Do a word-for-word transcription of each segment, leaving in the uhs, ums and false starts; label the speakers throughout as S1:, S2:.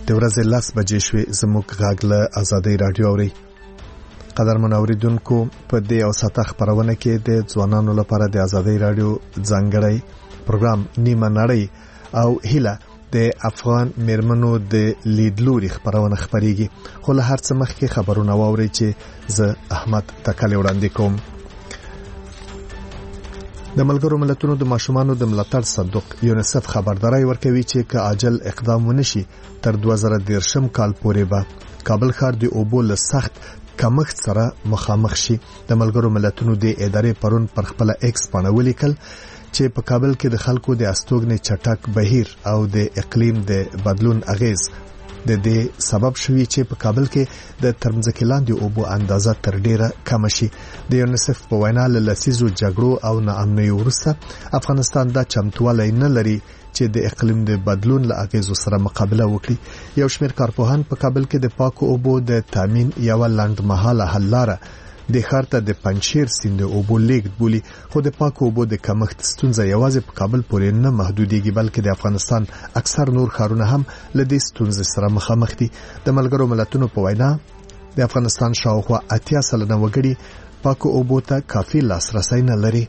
S1: د ورځې لس بجې شوې. زموږ غږ له ازادۍ راډیو اورئ. قدرمن اوریدونکو، په دې او ساته خبرونه کې د ځوانانو لپاره د ازادۍ راډیو ځانګړی پروګرام نیمه نړۍ او هیله د افغان میرمنو د لیدلوري خبرونه خبريږي. خو له هر څه مخکې خبرونه واورئ چې زه احمد تکل وړاندې کوم. د ملګرو ملتونو د ماشومانو د ملاتړ صندوق یونیسف خبرداري ورکوي چې که عاجل اقدام ونشي تر دوه زره دېرشم کال پورې به کابل ښار د اوبو له سخت کمښت سره مخامخ شي. د ملګرو ملتونو د ادارې پرون پر خپل ایکس باندې ولیکل چې په کابل کې د خلکو د استوګنې چټک بهیر او د اقلیم د بدلون اغیز د دې سبب شوی چې په کابل کې د ترمځکې لاندې اوبو اندازه تر ډیره کم شي. د یونیسف په وینا له لسیزو جګړو او ناامنۍ وروسته افغانستان دا چمتووالی نه لري چې د اقلیم د بدلون له اغیزو سره مقابله وکړي. یو شمېر کارپوهان په کابل کې د پاکو اوبو د تامین یو لنډمهاله حل لاره د ښار ته د پنجشیر سیند اوبو لیږد بولي. خو د پاکو اوبو د کمښت ستونزه یوازې په کابل پورې نه محدودېږي، بلکې د افغانستان اکثر نور ښارونه هم له دې ستونزې سره مخامخ دي. د ملګرو ملتونو په وینا د افغانستان شاوخوا اتیا سلنه وګړي پاکو اوبو ته کافي لاسرسی نه لري.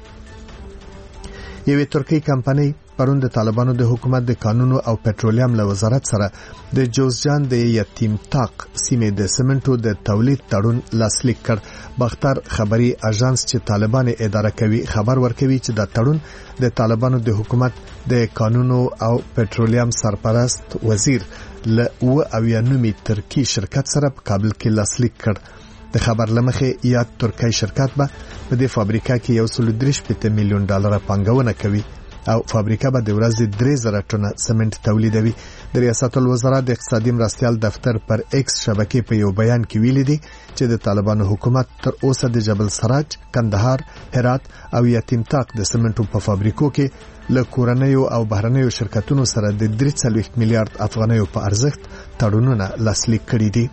S1: یوې ترکي کمپنۍ پرون د طالبانو د حکومت د قانونو او پټرولیم له وزارت سره د جوزجان د یتیم تاق سیمې د سمنټو د تولید تړون لاسلیک کړ. باختر خبري اژانس چې طالبان اداره کوي خبر ورکوي چې دا تړون د طالبانو د حکومت د قانونو او پټرولیم سرپرست وزیر له او اویانومي ترکی شرکت سره په کابل کې لاسلیک کړ. د خبر لمخې یاد ترکی شرکت به په دې فابریکه کې یو سل درې پنځه میلیون ډالر پانګونه کوي او فابریکه به د ورځې درې زره ټنه سمنټ تولیدوي. د ریاست الوزرا د اقتصادي مرستيال دفتر پر ایکس شبکې په یو بیان کې ویلي دي چې د طالبانو حکومت تر اوسه د جبل سراج، کندهار، هرات او یتیم تاق د سمنټو په فابریکو کې له کورنیو او بهرنیو شرکتونو سره د درې څلوېښت میلیارډ افغانیو په ارزښت تړونونه لاسلیک کړي دي.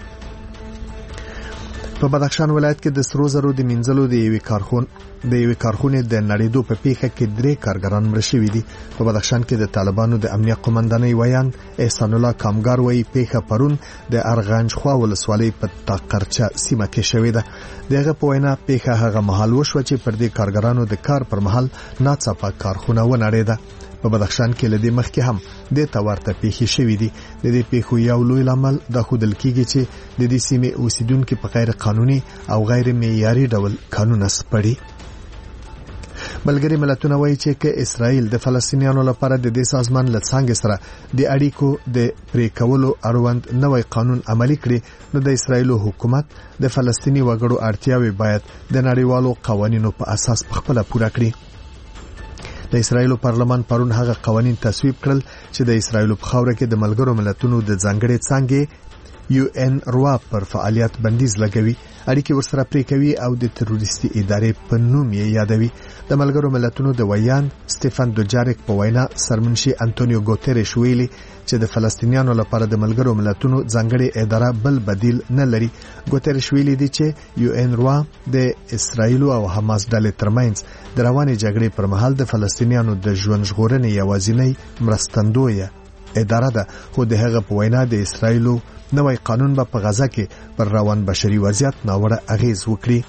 S1: په بدخشان ولایت کې د سرو زرو د منځلو د یوې کارخون د یوې کارخونې د نړیدو په پیښه کې درې کارګران مړه شوي دي. په بدخشان کې د طالبانو د امنیت قومندانۍ ویان احسان الله کامګار وایي پیښه پرون د ارغنجخوا ولسوالۍ په تاقرچه سیمه کې شوې ده. دغه په وینا پیښه هغه مهال وشوه چې پر دې کارګرانو د کار پر مهال ناڅاپه کارخونه ونړېده. په بدخشان کې لدې مخکې هم د تورته پیښې شوې دي. د دې پیښو یو لوی عمل د خودل کېږي چې د دې سیمې اوسیدونکو په غیر قانوني او غیر معیاري ډول قانون سپړي. ملګری ملتونه وایي چې که اسرائیل د فلسطینیانو لپاره د دې سازمان له څنګه سره د اړیکو د پرې کولو اړوند نوې قانون عملي کړي، نو د اسرائیل حکومت د فلسطیني وګړو اړتیاوې باید د نړیوالو قوانینو په اساس خپل پوره کړي. د اسرائیل پارلمان پرون هغه قوانین تصویب کړل چې د اسرائیل په خاوره کې د ملګرو ملتونو د ځانګړي څنګه یو ان روا پر فعالیت بندیز لګوي، اړیکې ورسره پرې کوي او د تروریستي ادارې په نوم یې یادوي. د ملګرو ملتونو د ویان سټيفن دوجاریک په وینا سرمنشي انټونیو ګوتيريش ویلي چې د فلسطینیانو لپاره د ملګرو ملتونو ځانګړي اداره بل بدیل نه لري. ګوتيريش ویلي دی چې یو ان روا د اسرائیل او حماس ډلې ترمنځ د روانې جګړې پر مهال د فلسطینیانو د ژوند ژغورنې یوازینی مرستندویه اداره ده. خو د هغه په وینا د اسرائیل نوې قانون به په غزه کې پر روان بشري وضعیت ناوړه اغیز وکړي.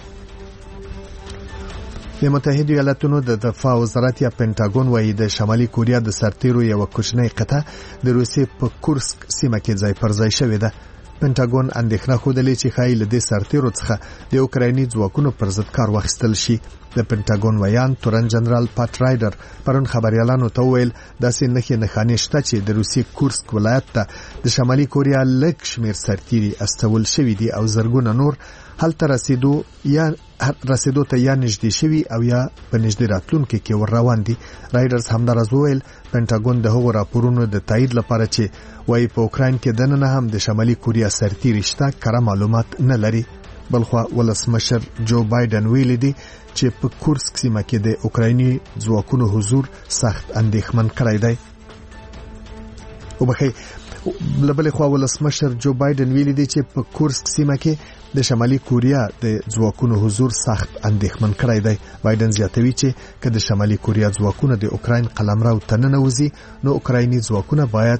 S1: د متحده ایالاتونو د دفاع وزارت یا پینټاګون وایي د شمالي کوریا د سرتیرو یو کوچنی قطعه د روسیې په کورسک سیمه کې ځای پر ځای شوې ده. پینټاګون اندېښنه خوده چې ښایي له دې سرتیرو څخه د اوکرایني ځواکونو پر ضد کار واخیستل شي. د پینټاګون ویان تورن جنرال پات رایډر پرون خبريالانو ته ویل داسې نښې نښانې شته چې د روسیې کورسک ولایت ته د شمالي کوریا لږ شمیر سرتیري استول شوي دي او زرګونه نور هلته رسیدو یا رسیدو ته یا نږدې شوي او یا په نږدې راتلونکو کې ور روان دي. رایډرز همدارز ویل پینټاګون د هغو راپورونو د تایید لپاره چې وايي په اوکراین کې دننه هم د شمالي کوریا سرتیري شته کره معلومات نه لري. بلخوا ولسمشر جو بایدن ویلي دی چې په کورسک سیمه کې د اوکرایني ځواکونو حضور سخت اندېښمن کړی دی. او بخې لبل خو ولسمشر جو بایدن ویلي دی چې په کورسک سیمه کې د شمالي کوریا د ځواکونو حضور سخت اندېښمن کړی دی. بایدن زیاتوي چې که د شمالي کوریا ځواکونه د اوکراین قلمرو ته ننوځي نو اوکرایني ځواکونه باید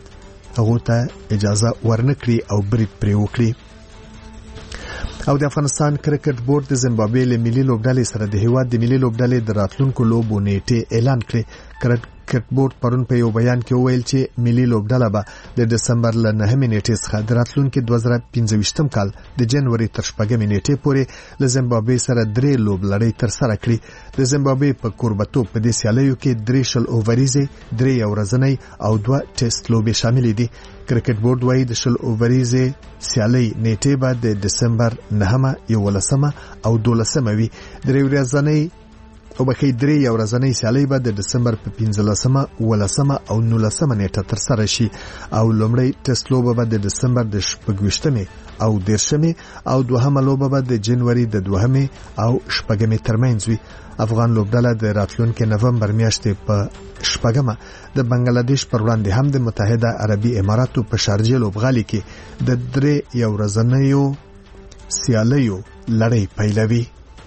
S1: هغه ته اجازه ورنکړي او برید پرې وکړي. او د افغانستان کرکټ بورډ د زیمبابوې له ملي لوبډلې سره د هیواد د ملي لوبډلې د راتلونکو لوبو نیټه اعلان کړې. کرکټ بورډ پرون په یو بیان کې وویل چې ملي لوبډله به د دسمبر له نهمې نیټې څخه د راتلونکي دوه زره پنځه ویشتم کال د جنوري تر شپږمې نیټې پورې له زیمبابوې سره درې لوبلړۍ ترسره کړي. د زیمبابوې په کوربتوب په دې سیالیو کې درې شل اووریزې، درې یو ورځنۍ او دوه ټیسټ لوبې شامل دي. کرکټ بورډ وايي د شل اووریزې سیالۍ نیټې به د دسمبر نهمه، یولسمه او دولسمه وي. درې ورځنۍ او بکې درې یو ورځنۍ سیالۍ به د دسمبر په پنځلسمه، ولسمه او نولسمه نیټه ترسره شي او لومړی ټیسټ لوبه به د دسمبر د شپږویشتمې او دیرشمې او دوهمه لوبه به د جنوري د دوهمې او شپږمې ترمنځ وي. افغان لوبډله د راتلونکي نومبر میاشتې په شپږمه د بنگلاديش پر وړاندې هم د متحده عربي اماراتو په شارجه لوبغالي کې د درې یو ورځنیو سیالیو لړۍ پیلوي.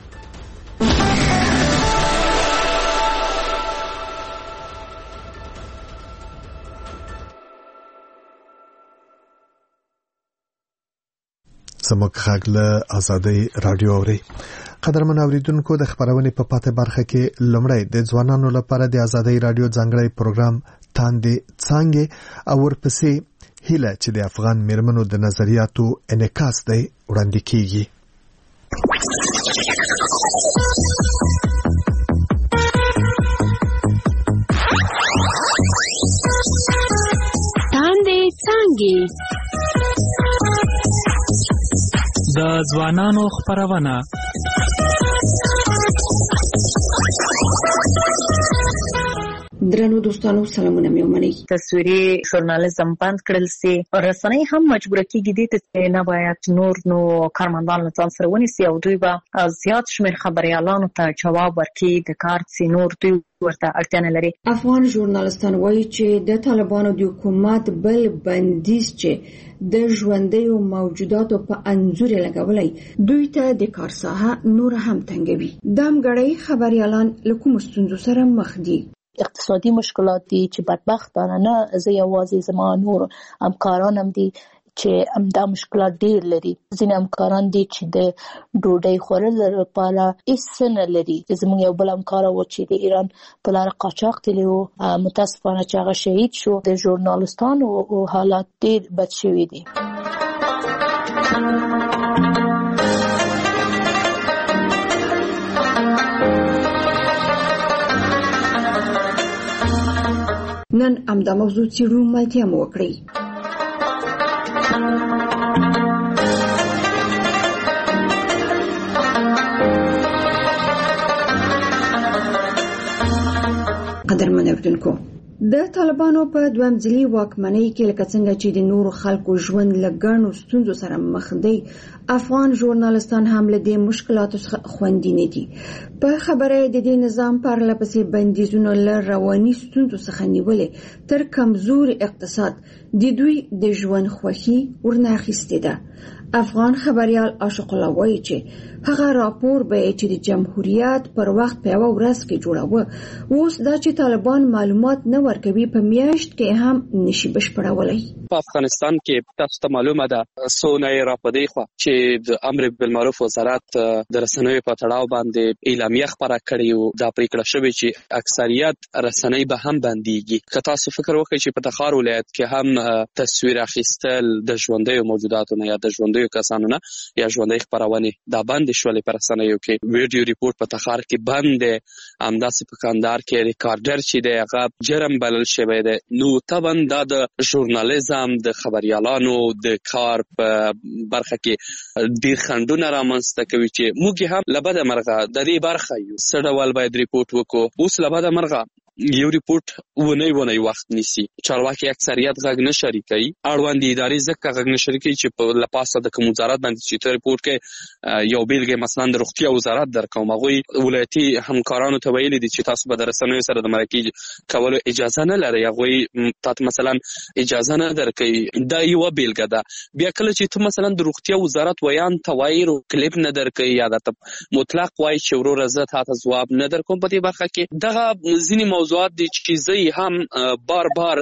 S1: زموږ غږ له آزادۍ رادیو اوري. قدرمن اوریدونکو، د خبرونې په پاتې برخه کې لومړی د ځوانانو لپاره د آزادۍ رادیو ځانګړی پروګرام تاندې څانګې او ورپسې هیله چې د افغان میرمنو د نظریاتو انعکاس دی وړاندې کیږي.
S2: تاندې څانګې
S3: د ځوانانو خبرونه.
S4: درنو دوستانو، سلامونه مې ومنئ.
S5: تصویري ژورنالیزم بند کړل سي، رسنۍ هم مجبور کیږي دي چې نه باید نور نو کارمندان له ځان سره ونیسي او دوی به زیات شمېر خبريالانو ته جواب ورکړي. د کار سي نور دوی ورته اړتیا نه لري.
S4: افغان ژورنالستان وایي چې د طالبانو د حکومت بل بندیز چې د ژوندیو موجوداتو په انځور لګولای دوی ته د کار ساحه نور هم تنګوي. دامګړی خبريالان له کوم ستونزو سره مخ دي؟
S6: اقتصادي مشکلات دي چې بدبختانه نه زه یوازې زما نور همکاران هم دي چې همدا مشکلات ډیر لري. ځینې همکاران دي چې د ډوډۍ خوړلو لپاره هیڅ څه نه لري. زموږ یو بل همکار و چې د ایران په لاره قاچاق تللی و، متاسفانه چې هغه شهید شو. د ژورنالستانو حالات ډیر بد شوي دي.
S4: نن همدا موضوع څېړو، ملتیا مو وکړئ. قدرمن اوریدونکو، د طالبانو په دویم ځلي واکمنۍ کې لکه څنګه چې د نورو خلکو ژوند له ګڼو ستونزو سره مخ دی، افغان ژورنالستان هم له دې مشکلاتو څخه خوندي نه دي. په خبره د دې نظام پرله پسې بندیزونو له رواني ستونزو څخه نیولې تر کمزوري اقتصاد د دوی د ژوند خوښي ورنه اخیستې ده. افغان خبريال عاشق الله وایي چې هغه راپور به چې د جمهوریت پر وخت په یو ورځ کې جوړاوه، اوس دا چې طالبان معلومات نه ورکوي په میاشت کې هم نشي بشپړولای.
S7: په افغانستان کې تاسو ته معلومه ده سونه راپدې خو چې د امر بالمعروف وزارت د رسنیو په تړاو باندې اعلامیه خبره کړې او دا پریکړه شوې چې اکثریت رسنۍ به هم بنديږي. که تاسو فکر وکړئ چې په تخار ولایت کې هم تصویر اخیستل د ژوندیو موجوداتو نه یا د ژوندیو کسانو نه یا ژوندۍ خبرونه دا بند شولې پر رسنیو کې، ویډیو ریپورت په تخار کې بند دی، همداسې په کندهار کې ریکارډر چې دی هغه جرم بلل شوی دی. نو طبعا دا د ژورنالیزم د خبريالانو د کار په برخه کې ډیر خنډونه رامنځته کوي چې موږ هم لبد مرغه د دې برخه یو سړول باید ریپورت وکړو. اوس لبد مرغه یو ریپورت ونه ونه وخت نیسی، چارواکي اکثریت غږ نه شریکي، اړوند ادارې ځکه غږ نه شریکي چې په لپاسه د کوم وزارت باندې چې ریپورت کې یو بیلګه مثلا د روغتیا وزارت درکوم، هغه ولایتي همکارانو ته ویلي دي چې تاسو به د رسنیو سره د مرکې کولو اجازه نه لرئ، هغه تاسو مثلا اجازه نه درکوي. دا یو بیلګه ده. بیا کله چې ته مثلا د روغتیا وزارت ویان توایرو کلیپ نه درکوي یا د مطلق وای چې ورور زه تاسو جواب نه درکوم په دې برخه کې، دغه ځینی موضوعات دي چې زه هم بار بار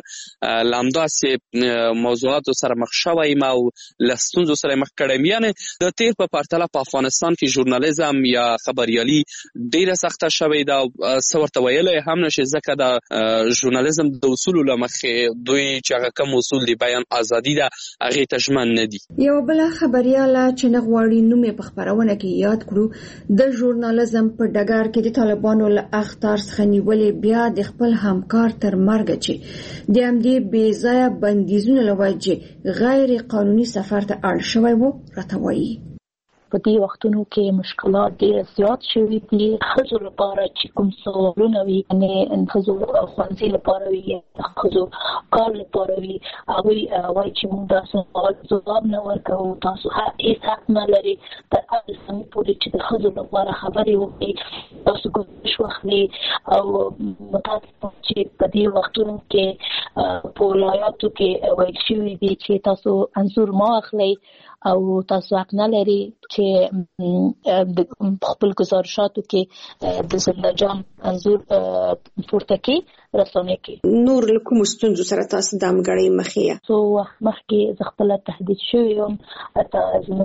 S7: لامداسې موضوعاتو سره مخ شوم او لستونزو سره مخ کړم. یعنی د تیر په پرتله په افغانستان کې ژورنالیزم یا خبريالي ډیره سخته شوې ده او څورته ویلې هم نشي ځکه د ژورنالیزم د اصولو لمخې دوی چې هغه کوم اصول دي بیان ازادي ده هغه تشمن نه دي.
S4: یو بل خبرياله چې نغواړي نوم په خبرونه کې یاد کړو د ژورنالیزم په ډګر کې د طالبانو له اخطار څخه نیولې بیا د خپل همکار تر مرګ چې د امدې بې ځای بندیزونو لوجه غیر قانوني سفر ته اړ شوی وو راته وایي.
S6: په دې وختونو کې مشکلات ډېر زیات شوي دي. ښځو لپاره چې کوم سوالونه وي یعنې ښځو ښوونځي لپاره وي یا ښځو کار لپاره وي هغوی وایي چې موږ دا سوال ځواب نه ورکوو، تاسو هیڅ حق نه لري تر هغه سمې پورې چې د ښځو لپاره خبرې وکړي، تاسو ګزارش واخلي. او متاسفانه چې په دې وختونو کې په ولایاتو کې ویل شوي دي چې تاسو انځور مه اخلئ او تاسو حق نه لري چې د خپل گزارشاتو کې د زنده جان انځور پورته کې رسونه کې.
S4: نور له کوم ستونزو سره تاسو د همغړۍ مخې
S6: سو مخکې ز خپل تهدید شوی یم اته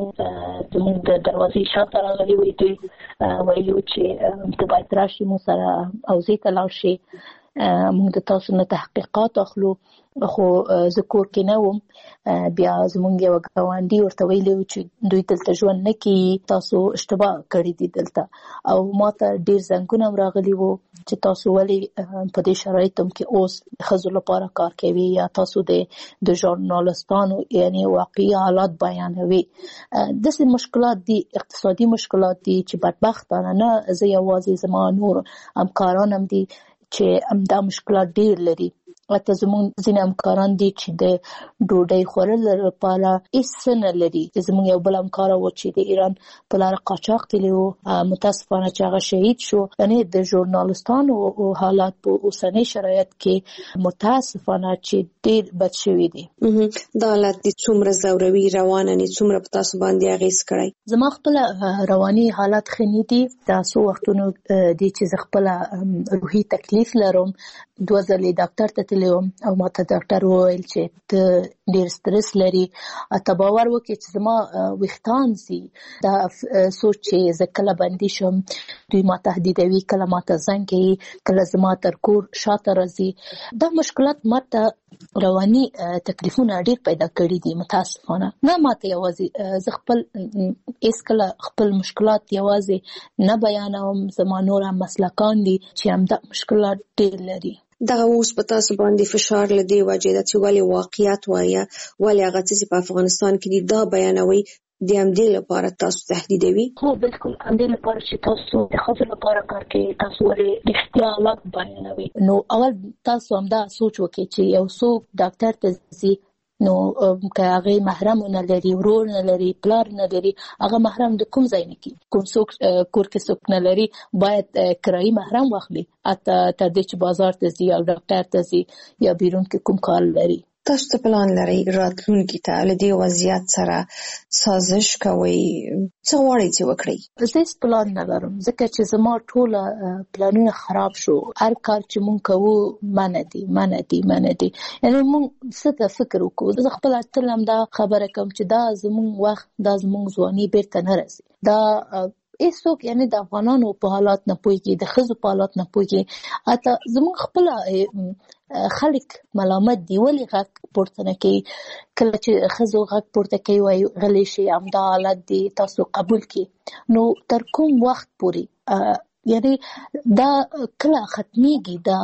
S6: زموږ زموږ د دروازې شاته راغلي وي دوی ویلو چې ته باید راشي مو سره او زه ته لاړ شي موږ د تاسو نه تحقیقات اخلو. خو زه کور کې نه وم. بیا زمونږ یو ګاونډي ورته ویلي چې دوی دلته ژوند نه کوي، تاسو اشتباه کړي دي دلته. او ما ته ډېر زنګونه هم راغلي وو چې تاسو ولې په دې شرایطو کې اوس ښځو لپاره کار کوي یا تاسو د د ژورنالستانو یعنی واقعي حالات بیانوي. داسې مشکلات دي، اقتصادي مشکلات دي چې بدبختانه نه زه یوازې زما نور همکاران هم دي چې همدا مشکلات ډېر لري. اته زموږ ځینې همکاران دي چې د ډوډۍ خوړلو لپاره هیڅ نه لري. زموږ یو بل همکار و چې د ایران په لاره قاچاق تللی و، متاسفانه چې هغه شهید شو. یعنی د ژورنالستانو حالات په اوسني شرایط کې متاسفانه چې ډېر بد شوي دي.
S4: دا حالت دي څومره ځوروي روانه نه څومره په تاسو باندې اغېز کړی؟
S6: زما خپل رواني حالات ښه نه دي. دا څو وختونه دي چې زه خپل روحي تکلیف لرم. دوه ځلې ډاکټر ته تللی وم او ما ته ډاکټر وویل چې ته ډېر سټرس لري. ته باور وکړې چې زما ویښتان ځي. دا سوچ چې زه کله بندي شم دوی ما تهدیدوي، کله ما ته زنګ کوي، کله زما تر کور شاته راځي. دا مشکلات ما ته رواني تکلیفونه ډېر پیدا کړي دي متاسفانه. نه ما ته یوازې زه خپل هېڅکله خپل مشکلات یوازې نه بیانوم، زما نور هم مسلکان دي چې همدا مشکلات ډېر لري.
S4: دغه اوس په تاسو باندې فشار لدی وجه د چې ولې واقعیت وایي ولې هغه څه په افغانستان کې دي دا بیانوي د همدې لپاره تاسو تهدیدوي؟
S6: هو بالکل همدې لپاره چې تاسو د ښځو لپاره کار کوي، تاسو ولې رښتیا حالات بیانوي. نو اول تاسو همدا سوچ وکړئ چې یو څوک ډاکټر ته ځي نو که هغه محرم نه لري، ورور نه لري، پلار نه لري، هغه محرم د کوم ځای نه کی کوم څوک کور کې څوک نه لري باید کرایي محرم واخلي اته تر دې چې بازار ته ځي او ډاکټر ته ځي یا بیرون کې کوم کار لري.
S4: تاسو ته پلان لرئ راتلونکي ته له دې وضعیت سره سازش کوئ؟ څه غواړئ چې وکړئ؟
S6: زه هیڅ پلان نه لرم ځکه چې زما ټوله پلانونه خراب شو. هر کار چې مونږ کوو منع دي منع دي منع دي. یعنې مونږ څه ته فکر وکړو. زه خپله تل هم دا خبره کوم چې دا زمونږ وخت، دا زمونږ ځواني بیرته نه راځي. دا هیڅوک یعنې د افغانانو په حالات نه پوهېږي، د ښځو په حالات نه پوهېږي. حتی زمونږ خپله خلک ملامت دي ولې غږ پورته نه کوي. کله چې ښځو غږ پورته کوي وایي غلی شي، همدا حالت دي تاسو قبول کړئ. نو تر کوم وخت پورې یعنې دا کله ختمیږي دا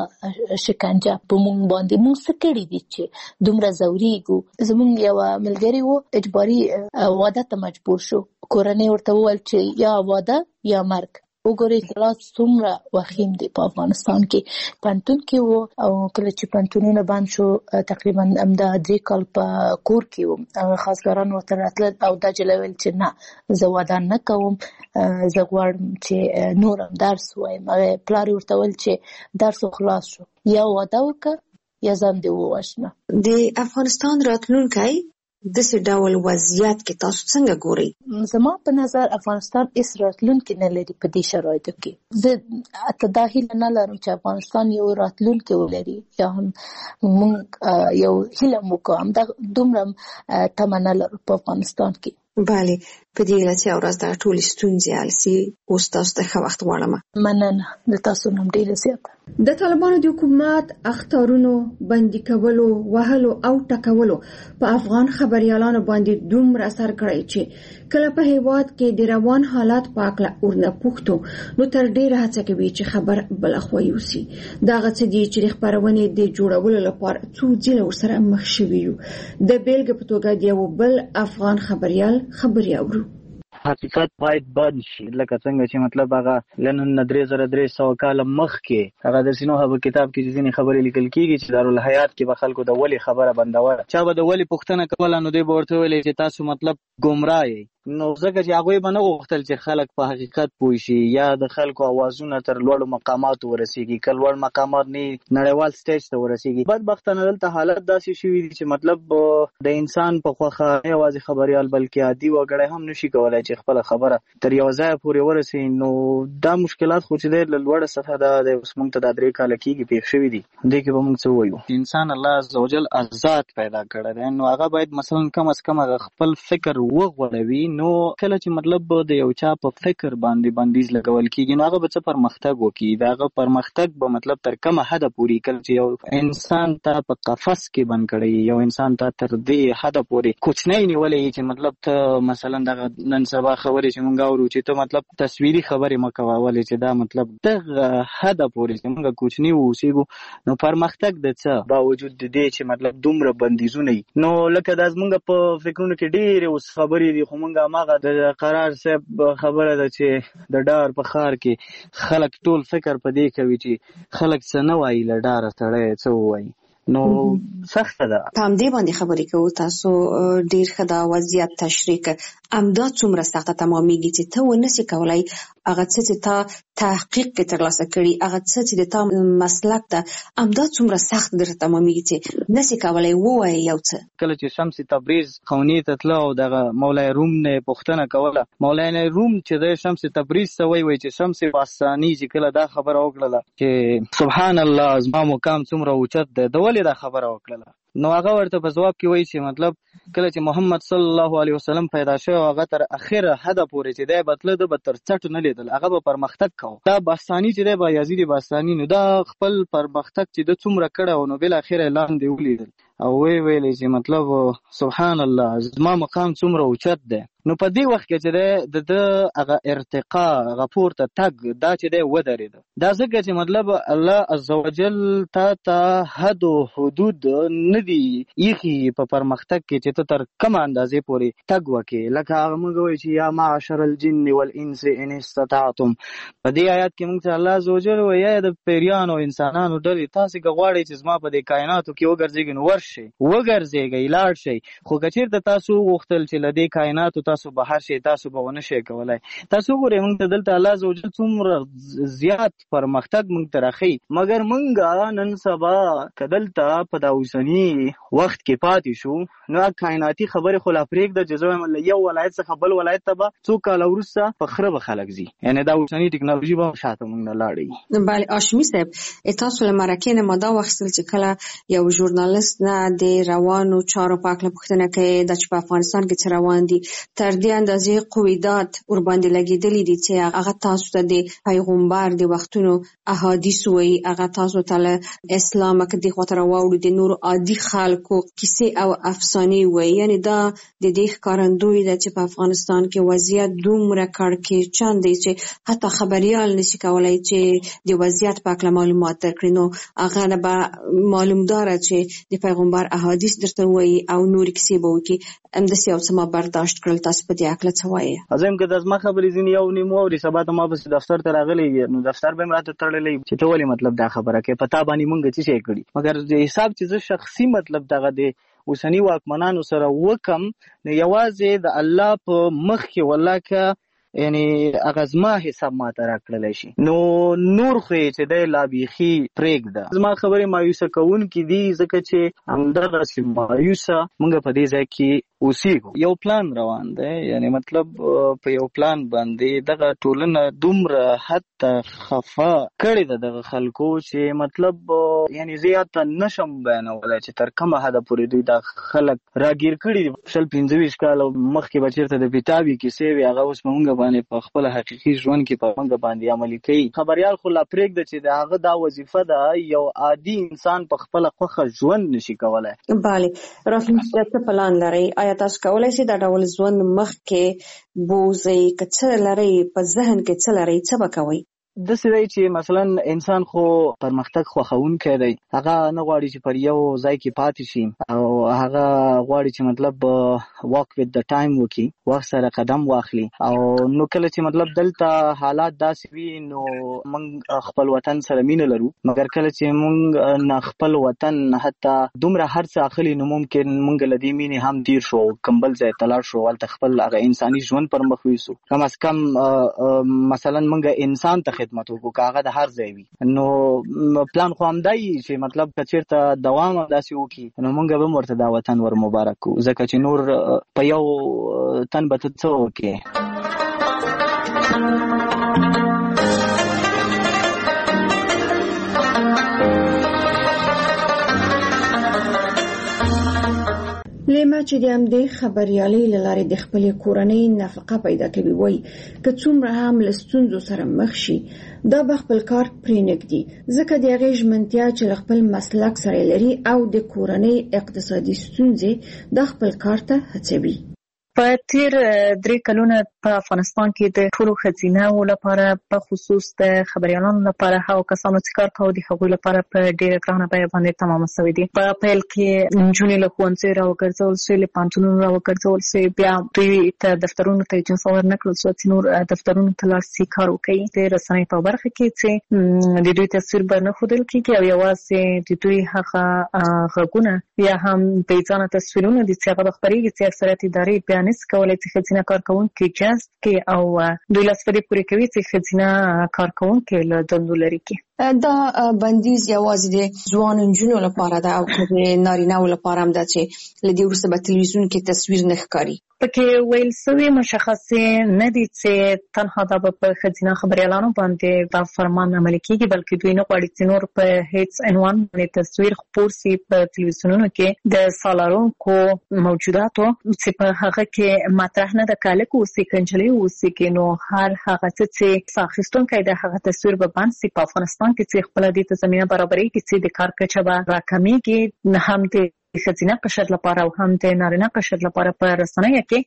S6: شکنجه په مونږ باندې؟ مونږ څه کړي دي چې دومره ځورېږو؟ زمونږ یوه ملګري و اجباري واده ته مجبور شو. کورنۍ ورته وویل چې یا واده یا مرګ. وګورئ حالات څومره وخیم دي په افغانستان کې. پوهنتون کې و او کله چې پوهنتونونه بند شو تقریبا همدا درې کال په کور کې وم. خاصګران ورته راتلل او دا جله ویل چې نه زه واده نه کوم، زه غواړم چې نور هم درس ووایم. پلار ورته ویل چې درس خلاص شو، یا واده وکړه یا ځان دې ووژنه.
S4: د افغانستان راتلونکی د څه ډول وضعیت کې تاسو څنګه ګورئ؟
S6: زما په نظر افغانستان هیڅ راتلونکی نه لري په دې شرایطو کې. زه تداهیل نه لرم چې افغانستان یو راتلونکی ولري یا هم موږ یو هیله وکړو، دا دومره تمه نه لرو په افغانستان کې.
S4: بله، په دې لته ورځ د ټولې ستونزې السي اوس تاسو ته ښه وخت غواړم.
S6: مننه، د تاسو نوم ډیر زیات.
S4: د طالبانو د حکومت اختارونو بندي کولو، وهلو او ټکولو په افغان خبريالانو باندې دومره اثر کړی چې کله په هیواد کې د روان حالات په اړه ورنه پوښتو نو تر ډیره هڅه کوي چې خبر بلخوا یوسي. دا غڅ دي چې خبرونه د جوړولو لپاره څو ځله ورسره مخ شوي یو. د بیلګې په توګه د یو بل افغان خبريال خبري اورو.
S2: حقیقت باید بند شي، لکه څنګه چې مطلب هغه لنن درې زره درې سوه کاله مخکې هغه د سینو هغه کتاب کې چې ځینې خبرې لیکل کېږي چې دارالحیات کې به خلکو د ولې خبره بندوله، چا به د ولې پوښتنه کوله نو دوی به ورته ویلې چې تاسو مطلب ګمراه یې. نو ځکه چې هغوی به نه غوښتل چې خلک په حقیقت پوه شي یا د خلکو اوازونه تر لوړو مقاماتو ورسیږي، که لوړ مقامات نه نړیوال سټیج ته ورسیږي. بدبختانه دلته حالت داسې شوي دي چې مطلب د انسان په خوښه نه یوازې خبریال بلکې عادي وګړی هم نشي کولی چې خپله خبره تر یو ځایه پورې ورسي. نو دا مشکلات خو چې دی له لوړه سطحه ده، د اوس موږ ته دا درې کاله کېږي پېښ شوي دي. دې کې به موږ څه ووایو؟ انسان الله عزوجل آزاد پیدا کړی دی، نو هغه باید مثلا کم از کم هغه خپل فکر وغوړوي. نو کله چې مطلب د یو چا په فکر باندې بندیز لګول کېږي نو هغه به څه پرمختګ وکړي. د هغه پرمختګ به مطلب تر کومه حده پورې کله چې یو انسان ته په قفس کې بند کړی، یو انسان ته تر دې حده پورې کوچنی نیولی چې مطلب ته مثلا دغه نن سبا خبرې چې موږ اورو چې ته مطلب تصویري خبرې مه کوه، ولې چې دا مطلب دغه حده پورې چې موږ کوچني واوسېږو نو پرمختګ د څه باوجود د دې چې مطلب دومره بندیزونه وي. نو لکه دا زموږ په فکرونو کې ډېرې اوس خبرې دي، خو موږ هماغه د قرار صاحب خبره ده چې د ډار په ښار کې خلک ټول فکر په دې کوي چې خلک څه نه وایي، له ډاره سړی څه ووایي. نو سخته ده.
S4: په همدې باندې خبرې کوو. تاسو ډېر ښه دا وضعیت تشریح کړ. همدا څومره سخته تمامېږي چې ته ونسې کولی هغه څه چې تا تحقیق کې ترلاسه کړي، هغه څه چې د تا مسلک ده، همدا څومره سخت درته تمامېږي چې نسې کولی ووایې یو څه.
S2: کله چې شمس تبریز خونې ته تله او دغه مولای روم نه یې پوښتنه کوله، مولای روم چې د شمس تبریز څه وایي چې شمس باستاني چې کله دا خبره وکړله چې سبحان الله زما مقام څومره اوچت دی، د ولې دا خبره وکړله؟ نو هغه ورته په ځواب کې وایي چې مطلب کله چې محمد صلی الله علیه وسلم پیدا شو هغه تر اخره حده پورې چې دی بتله ده به تر څټ نه لیدل، هغه به پرمختګ کوو. دا باستاني چې دی بایزید باستاني نو دا خپل پرمختګ چې د څومره کړی نو بالاخره لاندې ولیدل او وی ویلې چې مطلب سبحان الله زما مقام څومره اوچت دی. نو په دې وخت کې چې دی د هغه ارتقا هغه پورته تګ دا چې دی ودرېده. دا ځکه چې مطلب الله عزوجل تا ته حد و حدود نه دي ایښي په پرمختګ کې چې ته تر کومه اندازې پورې تګ وکړې. لکه هغه موږ وایو چې یا معشر الجن والانس ان استطعتم، په دې آیات کې موږ ته الله عزوجل وایي یا د پیریانو انسانانو ډلې تاسې که غواړئ چې زما په دې کائناتو کې وګرځېږئ نو ورشئ وګرځېږئ لاړ شئ، خو که چېرته تاسو وغوښتل چې له دې کائناتو تاسو بهر شئ تاسو به ونه شئ کولی. تاسو وګورئ موږ ته دلته الله عزوجل څومره زیات پرمختګ موږ ته راښیي، مګر موږ نن سبا که دلته په دا اوسني وخت کې پاتې شو نو کائناتي خبرې خو لا پرېږده چې زه وایم له یو ولایت څخه بل ولایت ته به څو کاله وروسته په خره به خلک ځي، یعنې دا اوسني ټکنالوژي به هم شاته موږ نه لاړوي.
S4: بله هاشمي صاحب، تاسو له مرکې نه ما دا واخیستل چې کله یو ژورنالست نه د روانو چارو په هکله پوښتنه کوي دا چې په افغانستان کې څه روان دي، تر دې اندازې قویدات ورباندې لګېدلي دي چې هغه تاسو ته د پیغمبر د وختونو احادیث وایي، هغه تاسو ته له اسلامه که دې خواته راواوړو د نورو عادي خلکو کیسې او افسانې وایي. یعنې دا د دې ښکارندوی ده چې په افغانستان کې وضعیت دومره کړکېچن دی چې حتی خبریال نشي کولی چې د وضعیت په هکله معلومات درکړي. نو هغه نه به معلومداره چې د پیغمبر احادیث درته وایي او نورې کیسې به وکړي. همداسې یو څه ما برداشت کړل، تاسو په دې هکله څه وایې؟
S2: زه یم که د زما خبرې ځینې یو نیم واوري سبا ته ما پسې دفتر ته راغلی نو دفتر به م راته تړلی چې ته ولې مطلب دا خبره کوې، په تا باندې مونږ څه شی کړي. مګر د حساب چې زه شخصي مطلب دغه د اوسني واکمنانو سره وکم نو یوازې د الله په مخ کې والله که یعنی هغه زما حساب ما ته راکړلی شي نو نور خو یې چې دی لا بیخي پرېږده. زما خبرې مایوسه کوونکي دي ځکه چې همدغسې مایوسه موږ په دې ځای کې اوسېږو. یو پلان روان دی، یعنی مطلب په یو پلان باندې دغه ټولنه دومره حتی خفه کړې ده دغه خلکو چې مطلب یعنی زیات نشم بیانولای چې تر کومه حده پورې دوی دا خلک راګیر کړي دي. شل پنځه ویشت کاله مخکې به چېرته د پیتابي کیسې وي، هغه اوس په موږ باندې په خپل حقیقي ژوند کې په موږ باندې عملي کوي. خبریال خو لا پرېږده چې د هغه دا وظیفه ده، یو عادي انسان په خپله خوښه ژوند نشي کولی.
S4: بله، راتلونکي څه پلان لرئ؟ آیا تاسو کولی شئ دا ډول ژوند مخکې بوځئ؟ که څه لرئ په ذهن کې، څه لرئ، څه به کوئ؟
S2: داسې دی چې مثلا انسان خو پرمختګ خوښونکی دی، هغه نه غواړي چې پر یو ځای کې پاتې شي، او هغه غواړي چې مطلب واک وذ د ټایم وکړي، وخت سره قدم واخلي. او نو کله چې مطلب دلته حالات داسې وي نو موږ خپل وطن سره مینه لرو، مګر کله چې موږ نه خپل وطن حتی دومره هر څه اخلي نو ممکن موږ له دې مینې هم دیر شو، کوم بل ځای ته لاړ شو، هلته خپل هغه انساني ژوند پر مخ ویسو. کم از کم مثلا موږ انسان ته خدمت وکړو، که هغه د هر ځای وي. نو پلان خو همدای چې مطلب که چېرته دوام داسې وکړي نو موږ به هم ورته دا وطن ور مبارک کړو، ځکه چې نور په یو تن به ته څه وکړې.
S4: لیما چې د همدې خبریالۍ له لارې د خپلې کورنۍ نفقه پیدا کوي، وایي که څومره هم له ستونزو سره مخ شي دا به خپل کار پرې نږدي، ځکه د هغې ژمنتیا چې له خپل مسلک سره لري او د کورنۍ اقتصادي ستونزې دا خپل کار ته هڅوي.
S5: په تیر درې کلونه په افغانستان کې د ټولو ښځینه‌و لپاره په خصوص د خبریالانو لپاره هغو کسانو چې کار کوي د هغوی لپاره په ډېره ګرانه بیه باندې تمامه شوې دي. په پیل کې نجونې له ښوونځیو راوګرځول شوې، له پوهنتونونو راوګرځول شوې، بیا دوی ته دفترونو ته اجازه ورنه کړل شوه چې نور دفترونو ته لاړ شي کار وکړي. د رسنۍ په برخه کې چې د دوی تصویر به نه ښودل کېږي او یوازې د دوی هغه غږونه یا هم بېځانه تصویرونه دي چې هغه به خپرېږي چې اکثریت ادارې بیا نشي کولی چې ښځینه کارکوونکي جذب کړي او دوی لاسوهنې پورې کوي چې ښځینه کارکوونکي له دندو لرې کړي.
S4: دا بندیز یوازې د ځوان نجونو لپاره ده او که د نارینه‌و لپاره هم ده چې له دې وروسته به تلویزیون کې تصویر نه ښکاري؟
S5: پکې ویل سوي مشخصې نه دي چې تنها دا به په ښځینه خبریالانو باندې دا فرمان عملي کېږي، بلکې دوی نه غواړي چې نور په هیڅ عنوان باندې تصویر خپور سي په تلویزیونونو کې د سالارونکو موجوداتو چې په هغه کې مطرح نه ده که هلک اوسي که نجلۍ اوسي، نو هر هغه څه چې ساه اخیستونکی د هغه تصویر به بند سي په افغانستان کې چې خپله دې ته زمینه برابرېږي چې د کار کچه به راکمېږي، هم د ښځینه قشر لپاره او هم د نارینه قشر لپاره په رسنیو کې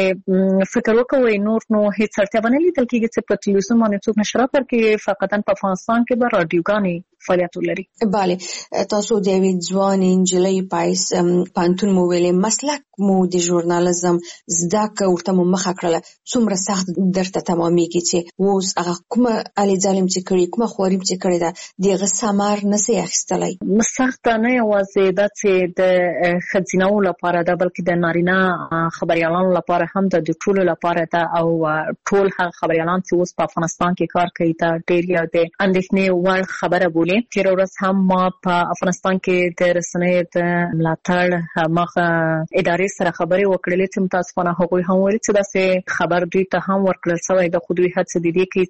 S5: چې فکر وکوي نور نو هیڅ اړتیا به نه لیدل کېږي چې په تلویزیون باندې څوک نشرات ورکړي، فقطا په افغانستان کې به راډیوګانې فعالیت ولري.
S4: بله، تاسو د یوې ځوانې نجلۍ پایس پوهنتون مو ویلې، مسلک مو د ژورنالیزم زده کړه ورته مو مخه کړله، څومره سخت درته تمامېږي چې اوس هغه کومه هلې ځلې چې کړې، کومه خواري چې کړې ده، د هغه ثمر نسئ اخیستلی؟
S5: سخته نه یوازې دا چې د ښځینه‌و لپاره ده بلکې د نارینه خبریالانو لپاره هم ده، د ټولو لپاره ده او ټول هغه خبریالان چې اوس په افغانستان کې کار کوي دا ډېر یو د اندېښنې وړ خبره بولي. تېره ورځ هم ما په افغانستان کې د رسنیو د ملاتړ هماغه ادارې سره خبرې وکړلې چې متاسفانه هغوی هم ویل چې داسې خبر دوی ته هم ورکړل شوی ده، خو دوی هڅه د دې کوي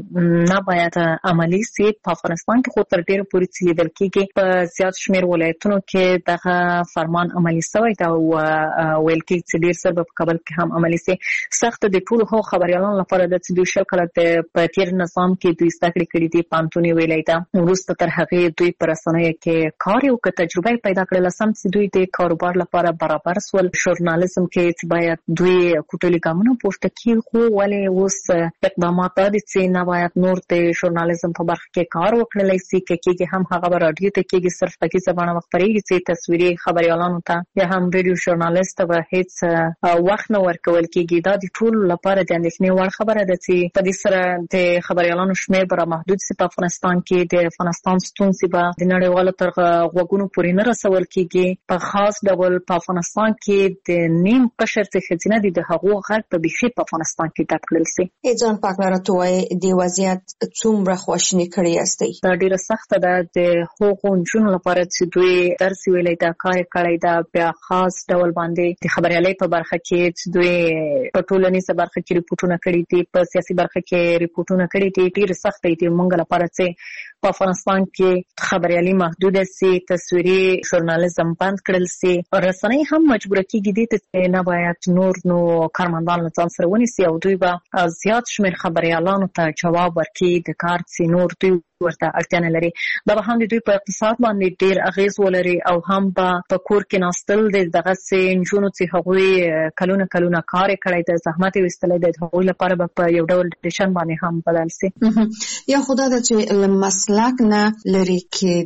S5: چې نه باید عملي سي. په افغانستان کې خو تر ډېره پورې چې لیدل کېږي په زیات شمېر ولایتونو کې دغه فرمان عملي شوی ده او ویل کېږي چې ډېر ژر به په کابل کې هم عملي سي. سخته د ټولو هغو خبریالانو لپاره ده چې دوی شل کاله په تېر نظام کې دوی زده کړې کړي دي، پوهنتون یې ویلی ده، وروسته تر هغې دوی په رسنیو کې کار یې وکړ، تجربه یې پیدا کړله، سم چې دوی د کاروبار لپاره برابر سول. ژورنالیزم کې چې باید دوی کوټلي ګامونه پورته کړي، خو ولې اوس اقدامات دا دي چې نه باید نور د ژورنالیزم په برخه کې کار وکړلی سي، که کېږي هم هغه به راډیو ته کېږي، صرف په غږیزه بڼه به خپرېږي چې تصویري خبریالانو ته یا هم ریډیو ژورنالیست ته به هېڅ وخت نه ورکول کېږي. دا د ټولو لپاره د اندېښنې وړ خبره ده چې په دې سره د خبریالانو شمېر به رامحدود سي په افغانستان کې. د افغانستان افغانستان ستونزې به د نړیوالو تر غوږونو پورې نه رسول کیږي. په خاص ډول په افغانستان کې د نیم قشر څخه ښځینه دي د هغو غږ په بيخي په افغانستان کې ډک کړل سي.
S4: ځان پاکله راته وایي د وضعیت څومره خواشیني کړی یاستئ؟
S5: دا ډیره سخته ده د هغو نجونو لپاره چې دوی درس ویلی دا کار کړی دا بیا خاص ډول باندې د خبریالۍ په برخه کې چې دوی په ټولنیزه برخه کې ریپورتونه کړي دي په سیاسي برخه کې ریپورتونه کړي دي ډیره سخته دي موږ لپاره چې په افغانستان کې خبریالي محدوده سي تصویري ژورنالیزم بند کړل سي رسنۍ هم مجبور کیږي دي چې نه باید نور نو کارمندان له ځان سره ونیسي او دوی به زیات شمېر خبریالانو ته جواب ورکړي د کار چې نور دوی ورته اړتیا نه لري. دا به هم د دوی په اقتصاد باندې ډیر اغیز ولري او هم به په کور کې ناستل د دغه سي نجونو چې هغوی کلونه کلونه کار کړی د زحمت وستلې د هغوی لپاره به په یو ډول ډیشن باندې هم بدل سي.
S4: یا خدای د چې مسلک نه لري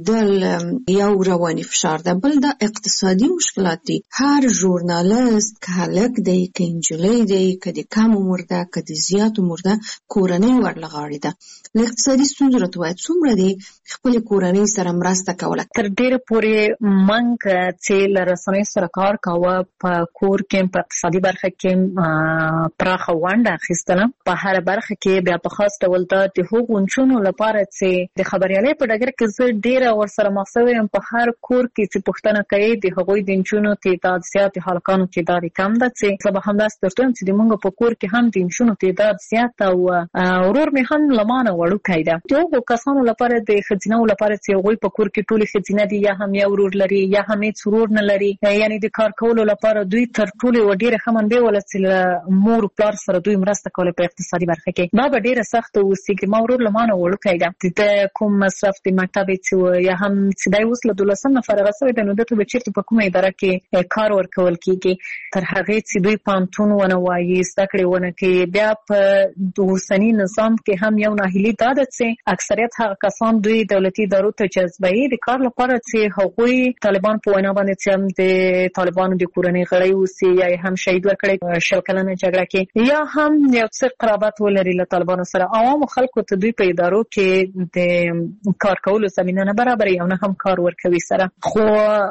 S4: کېدل یو رواني فشار ده بل د اقتصادي مشکلات دي. هر ژورنالیست که هلک دی که انجلۍ دی که د کم عمر ده که د زیات عمر ده کورنۍ ورلغاړي ده. له اقتصادي ستونزو راته وایي څومره دی خپل کورنۍ سره مرسته کوله؟
S5: تر ډیره پورې موږ چې له رسنیو سره کار کاوه په کور کې په اقتصادي برخه کې پراخه ونډه اخیستله. په هر برخه کې بیا په خاص ډول دا د هغو نجونو لپاره چې د خبریالۍ په ډګر کې زه ډیره ورسره مخ یم په هر کور کې چې پوښتنه کوي د هغوی د نجونو تعداد زیات د هلکانو تعداد کم ده چې زه به همداسې درته وایم چې موږ په کور کې هم د نجونو تعداد زیات او ورور مې هم له ما نه وړوکی ده. د هغو کسانو لپاره د ښځینه‌و لپاره چې هغوی په کور کې ټولې ښځینه دي یا هم یو ورور لري یا هم هېڅ ورور نه لري یعنې د کار کولو لپاره دوی تر ټولې و ډېره ښه منبع وله چې له مور پلار سره دوی مرسته کوله په اقتصادي برخه کې. دا به ډېره سخته اوسېږي. ما ورور له ما نه وړوکی ده د کوم مصرف د مکتب چې یا هم چې دی اوس له دولسم نه فارغه شوی دی نو ده ته به چېرته په کومه اداره کې کار ورکول کېږي تر هغې چې دوی پوهنتون ونه وایي زده کړې ونه کوي. بیا په اوسني نظام کې هم یو ناهیلي دا ده چې اکثریت هغه کسان دوی دولتي ادارو ته جذبوي د کار لپاره چې هغوی طالبان په وینا باندې چې هم د طالبانو د کورنۍ غړی اوسي یا هم شهید ورکړی شل کلنه جګړه کې یا هم یو څه قرابت ولري له طالبانو سره. عوامو خلکو ته دوی په ادارو کې د کار کولو زمینه نه برابري او نه هم کار ورکوي سره. خو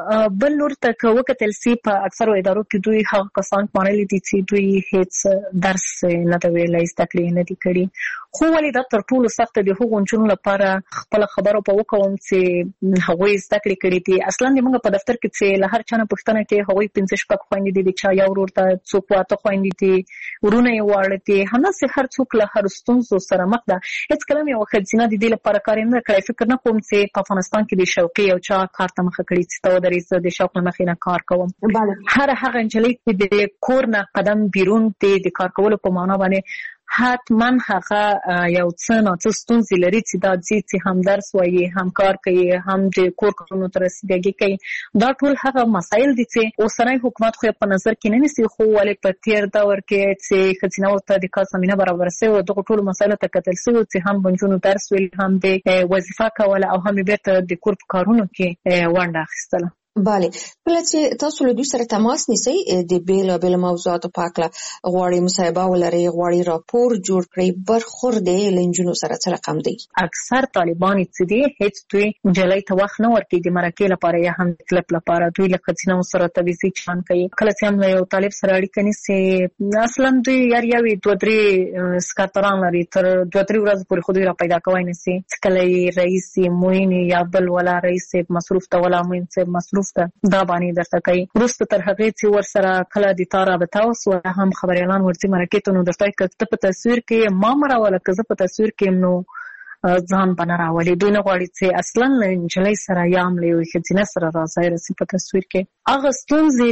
S5: بل لور ته که وکتل سي په اکثرو ادارو کې دوی هغه کسان منلي دي چې دوی هیڅ درس نه دی ویلی زده کړې نه دي کړي. خو ولې دا تر ټولو سخته د هغو نجونو لپاره خپله خبره په وکوم چې هغوی زده کړې کړي دي. اصلا د موږ په دفتر کې چې له هر چا نه پوښتنه کوي هغوی پنځه شپږ خویندې دي د چا یو ورور ته څوک واته خویندې دي ورونه یې واړه دي همداسې هر څوک له هر ستونزو سره مخ ده. هېڅکله مې یوه ښځینه د دې لپاره کار یې نه کړی. فکر نه کوم چې په افغانستان کې د شوقي یو چا کار ته مخه کړي چې ته ودرې زه د شوق له مخې نه کار کوم. هر هغه نجلۍ چې د کور نه قدم بیرون دی د کار کولو په معنا باندې حتما هغه یو څه نه څه ستونزې لري چې دا ځي چې هم درس وایي هم کار کوي هم د کور کارونو ته رسیدګي کوي. دا ټول هغه مسایل دي چې اوسنی حکومت خو په نظر کې نه نیسي. خو ولې په تېر دور کې چې ښځینه‌و ته د کار زمینه برابره شوې وه دغو ټولو مسایلو ته کتل شوي چې هم به نجونو درس ویل هم د وظیفه کوله او هم یې بېرته د کور په کارونو کې ونډه اخیستله.
S4: بله کله چې تاسو له دوی سره تماس نیسئ د بېلابېلو موضوعاتو په هکله غواړئ مصاحبه ولرئ غواړئ راپور جوړ کړئ برخورد یې له نجونو سره څه رقم دی؟
S5: اکثر طالبان چې دي هېڅ دوی نجلۍ ته وخت نه ورکوي د مرکې لپاره یا هم د کلپ لپاره. دوی له ښځینه‌و سره تبعیضي چلند کوي. کله چې هم له یو طالب سره اړیکه نیسي اصلا دوی یاریاوي دوه درې سکرتران لري تر دوه درې ورځو پورې خو دوی را پیدا کوی نه سي. کله یې رئیس یې موین یا بل ولا رئیس صاحب مصروف ته ولا موین صاحب مصروف ته دا باندې درته کوي. وروسته تر هغې چې ورسره کله د تا رابطه وسوه هم خبریالان ورځي مرکې ته نو درته وایي که ته په تصویر کې ما مه راوله که زه په تصویر کې یم نو ځان به نه راولي. دوی نه غواړي چې اصلا له نجلۍ سره یا هم له یوې ښځینه سره راځی رسي په تصویر کې. هغه ستونزې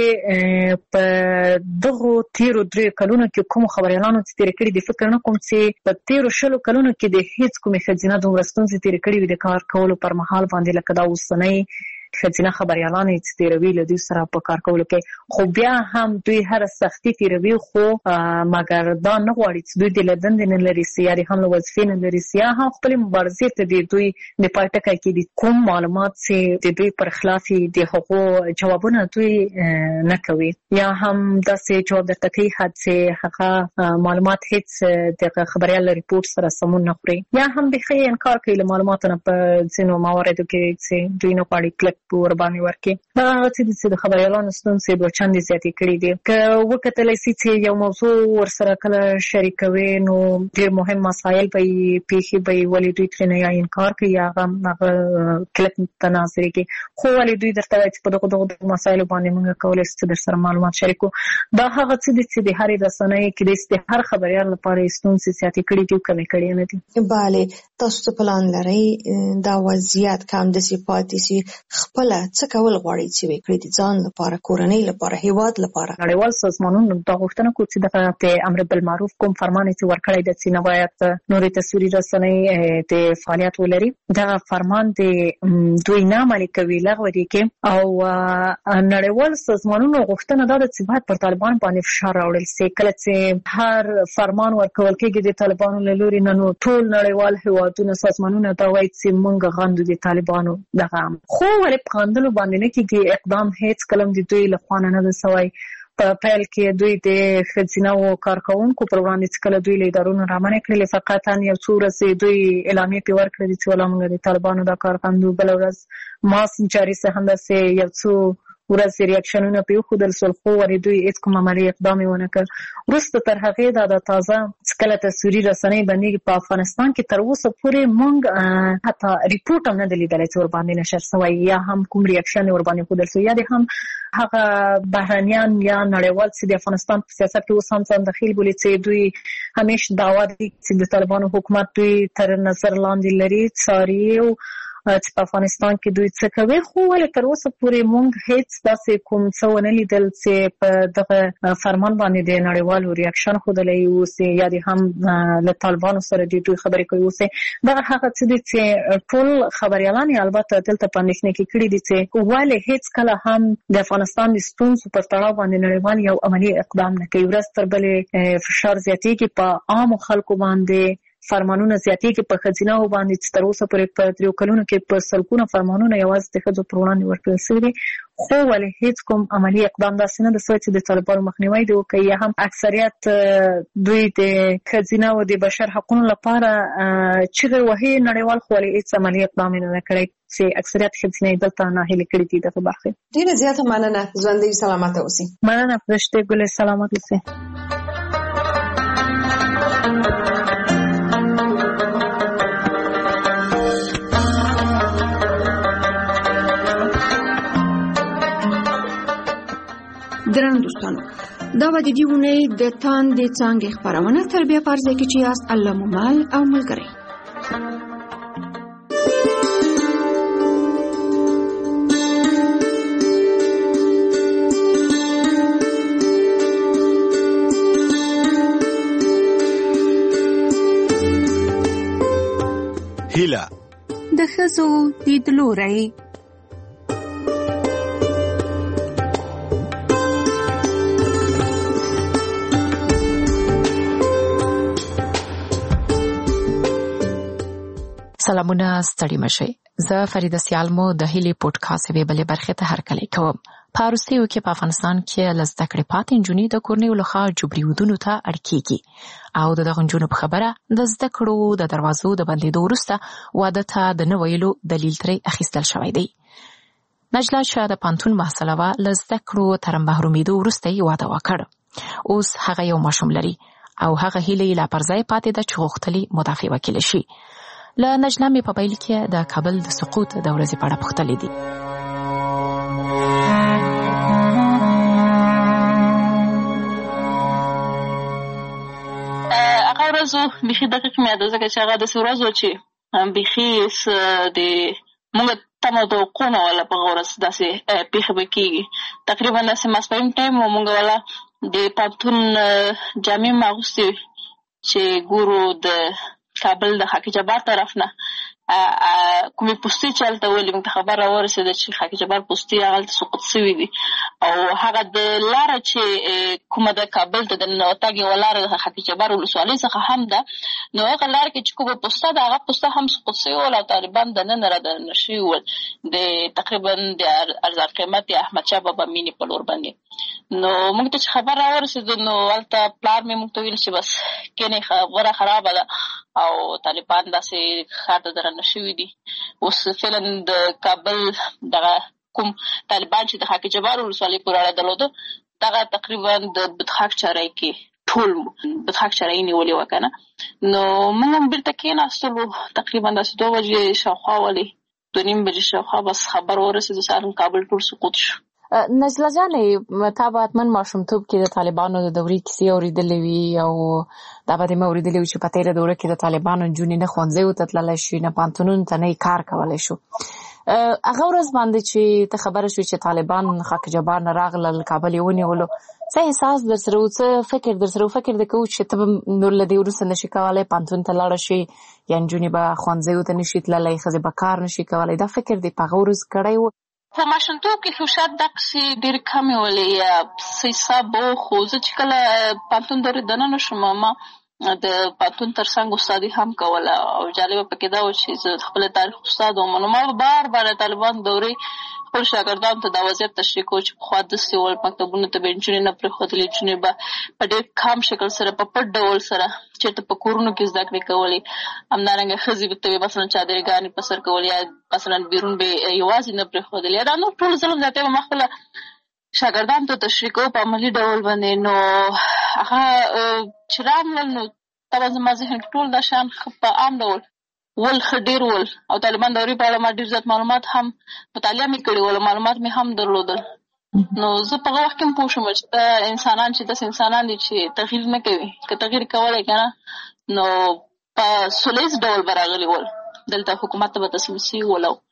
S5: چې په دغو تېرو دریو کلونو کې کومو خبریالانو چې تېرې کړي دي فکر نه کوم چې په تېرو شلو کلونو کې د هېڅ کومې ښځینه دومره ستونزې تېرې کړي وي د کار کولو پر مهال باندې لکه دا اوسنۍ ښځینه خبریالان چې تیروي له دوی سره په کار کولو کې، خو بیا هم دوی هر سختي تیروي، خو مګر دا نه غواړي چې دوی د لدندې نه لري سي یا د هم له وظیفې نه لري سي یا هم خپل مبارزې ته د دوی د پای ټکی کې د کوم معلومات چې د دوی پر خلاف د هغو جوابونه دوی نه کوي، یا هم داسې جواب درته کوي چې هغه معلومات هیڅ د خبریال له ریپورت سره سمون نه خوري، یا هم بخي انکار کوي له معلوماتو نه په ځینو مواردو کې چې دوی نه غواړي کلک ور باندې ورکړي. دا هغه چې د خبریالانو ستونزې دوه چندې زیاتې کړي دي. که وکتلی سي چې یو موضوع ورسره کله شریکوي نو ډېر مهم مسایل به یې پیښې به یې ولې دوی ترې نه یا انکار کوي یا هغه کلک ته ناظرې کوي، خو ولې دوی درته وایي چې په دغو دغو مسایلو باندې موږ کولی شو چې در سره معلومات شریک کړو. دا هغه څه دي چې د هرې رسنۍ کېدای شي د هر خبریال لپاره یې ستونزې زیاتې کړي دي او کمې کړې نه دي.
S4: بله، تاسو څه پلان لرئ دا وضعیت که همداسې پاتې سي خپله څه کول غواړئ چې وکړئ د ځان لپاره، کورنۍ لپاره، هیواد لپاره؟
S5: نړیوال سازمانونو دا غوښتنه کوي چې دغه د امر بالمعروف کوم فرمان چې ورکړی دی چې نه باید نورې تصویري رسنۍ د فعالیت ولري، دغه فرمان د دوی نه عملي کوي، لغوه دي کې. او نړیوال سازمانونو غوښتنه دا ده چې باید پر طالبان باندې فشار راوړل سي. کله چې هر فرمان ورکول کېږي د طالبانو له لوري نه، نو ټول نړیوال هیوادونه سازمانونه دا وایي چې موږ غندو د طالبانو دغه، خو ولې په غندلو باندې نه کېږي اقدام هیڅ کله د دوی له خوا نه ده سوی. په پیل کې دوی د ښځینه کارکوونکو پر وړاندې چې کله دوی له ادارونو رامنې کړلې، فقط یو څو ورځې دوی اعلامیې پرې ورکړې چې والله موږ د طالبانو دا کار غندو. بله ورځ ماسک جاري سه همداسې یو څو ورځې ریاکشنونه پرې وښودل شول، خو ولې دوی هېڅ کوم عملي اقدام یې ونه کړ. وروسته تر هغې دا د تازه چې کله تصویري رسنۍ بندېږي په افغانستان کې، تر اوسه پورې موږ حتی ریپورټ هم نه دی لیدلی چې ورباندې نشر شوی یا هم کوم ریاکشن یې ورباندې ښودل شوی، یا د هم هغه بهرنیان یا نړیوال چې د افغانستان په سیاست کې اوس هم ځان دخیل بولي چې دوی همیشه دعوا دي چې د طالبانو حکومت دوی تر نظر لاندې لري، څاري او چې په افغانستان کې دوی څه کوي، خو ولې تر اوسه پورې موږ هیڅ داسې کوم څه ونه لیدل چې په دغه فرمان باندې د نړیوالو ریاکشن ښودلی اوسي یا د هم له طالبانو سره د دوی خبرې کوي اوسي. دغه هغه څه دي چې ټول خبریالان یې البته دلته په اندېښنه کې کړي دي چې ولې هیڅ کله هم د افغانستان د ستونزو پر تړاو باندې نړیوال یو عملي اقدام نه کوي. ورځ تر بلې فشار زیاتېږي په عامو خلکو باندې، فرمانونه زیاتېږي په ښځینه‌و باندې چې تر اوسه پورې په دریو کلونو کې په سلګونه فرمانونه یوازې د ښځو پر وړاندې ورکړل شوي دي، خو ولې هیڅ کوم عملي اقدام داسې نه ده سوی چې د طالبانو مخنیوی دې وکړي، یا هم اکثریت دوی د ښځینه‌و د بشر حقونو لپاره چیغې وهي نړیوال، خو ولې هیڅ عملي اقدام یې نه کړی چې اکثریت ښځینه دلته ناهیلې کړي دي دغه برخې.
S4: ډېره زیاته مننه، ژوندۍ سلامته اوسئ.
S5: مننه فرشتې ګلې، سلامت اوسئ.
S4: درنو دوستانو، دا به د دې اونۍ د تاندې څانګې خپرونه تر بیا په ارزه کې چې یاست الله مو مل او ملګری.
S8: هیله
S9: د ښځو لیدلوری.
S10: سلامونه، ستړي مشئ. زه فریده سیالمو د هیلې پودکاسټ یوې بلې برخې ته هرکلی کوم. په روسیو کې په افغانستان کې له زده کړې پاتې نجونې د کورنیو لخوا جبري ودونو ته اړ کېږي او د دغو نجونو په خبره د زده کړو د دروازو د بندېدو وروسته واده ته د نه ویلو دلیل ترې اخیستل شوی دی. نجله شاه د پوهنتون محصله وه، له زده کړو تر محرومېدو وروسته یې واده وکړ. اوس هغه یو ماشوم لري او هغه هیله یې لا پر ځای پاتې ده چې غوښتلې مدافع وکیله شي. له نجله مې په پیل کې د کابل د سقوط د ورځې په اړه پوښتلې دي.
S11: هغه ورځ بیخي دقیق مې یاد ده، ځکه چې هغه داسې ورځ وه چې بیخي د موږ تمه توقع نه وله په هغه ورځ داسې پېښې به کېږي. تقریبا داسې ماسپښین ټایم و، موږ والا د پوهنتون جامې مې اغوستې چې ګورو د کابل د خاک جبار طرف نه کومې پوستې چې هلته ولې موږ ته خبر راورسېده چې خاک جبار پوستې هغلته سقوط سوي دي او هغه د لاره چې کومه د کابل ته د ننوتګ یوه لاره د خاک جبار ولسوالۍ څخه هم ده نو هغه لاره کې چې کومه پوسته ده هغه پوسته هم سقوط سوي ول او طالبان دننه رادننه شوي ول د تقریبا د ارزان قیمت احمدشاه بابا مینې په لور باندې نو موږ ته چې خبر راورسېده نو هلته پلار مې موږ ته ویل چې بس کینې خبره خرابه ده او طالبان داسې ښار ته درنه شوي دي اوس فعلا د کابل دغه کوم طالبان چې د خاک جبار ولسوالۍ پورې اړه درلوده دغه تقریبا د بدخاک چارۍ کې ټول بدخاک چارۍ نیولې وه که نه نو موږ هم بېرته کېناستلو تقریبا داسې دوه بجې شاوخوا ولې دوه نیم بجې شاوخوا بس خبر ورسېده سهار کابل ټول سقوط شو.
S10: نجله جانې تا به حتما ماشومتوب کې د طالبانو د دورې کیسې اورېدلې وي او دا به دې مې اورېدلې وي چې په تېره دوره کې د طالبانو نجونې نه ښوونځیو ته تللی شي نه پوهنتونونو ته نه کار کولی شو. هغه ورځ باندې چې ته خبره شوې چې طالبان خاک جبار نه راغلل کابل یې ونیولو څه احساس در سره و څه فکر در سره و فکر دې کوو چې ته به نور له دې وروسته نشي کولی پوهنتون ته لاړه شي یا نجونې به ښوونځیو ته نشي تللی ښځې به کار نشي کولی دا فکر دې په هغه ورځ کړی و؟
S11: په ماشومتوب کې خو شاید دقسې ډېرې کمې ولې یا څه حساب و خو زه چې کله پوهنتون دورې دننه شوم ما د پوهنتون تر څنګ استادي هم کوله او جالبه پکې دا و چې زه خپل تاریخ استاد وم نو ما به بار بار طالبان دورې خپل شاګردانو ته دا وضعیت تشریح کوو چې پخوا داسې ول مکتبونو ته به نجونې نه پرېښودلې نجونې به په ډېر کم شکل سره په پټ ډول سره چېرته په کورونو کې زده کړې کولې همدارنګه ښځې ته به مثلا چادرګانې په سر کول یا مثلا بیرون به یوازې نه پرېښودل یا دا نور ټول ظلم زیاتی به ما خپله شاګردانو ته تشریح کوو په عملي ډول باندې نو هغه چې راغلل نو طبعا زما ذهن کې ټول دا شیان په عام ډول ول ښه ډېر ول او طالبان دورې په اړه ما ډېر زیات معلومات هم مطالعه مې کړې ول معلومات مې هم درلودل نو زه په هغه وخت کې هم پوه شوم چې دا انسانان چې داسې انسانان دي چې تغییر نه کوي که تغییر کولی که نه نو په سولیز ډول به راغلي ول دلته حکومت ته به تسلیم سوي ول او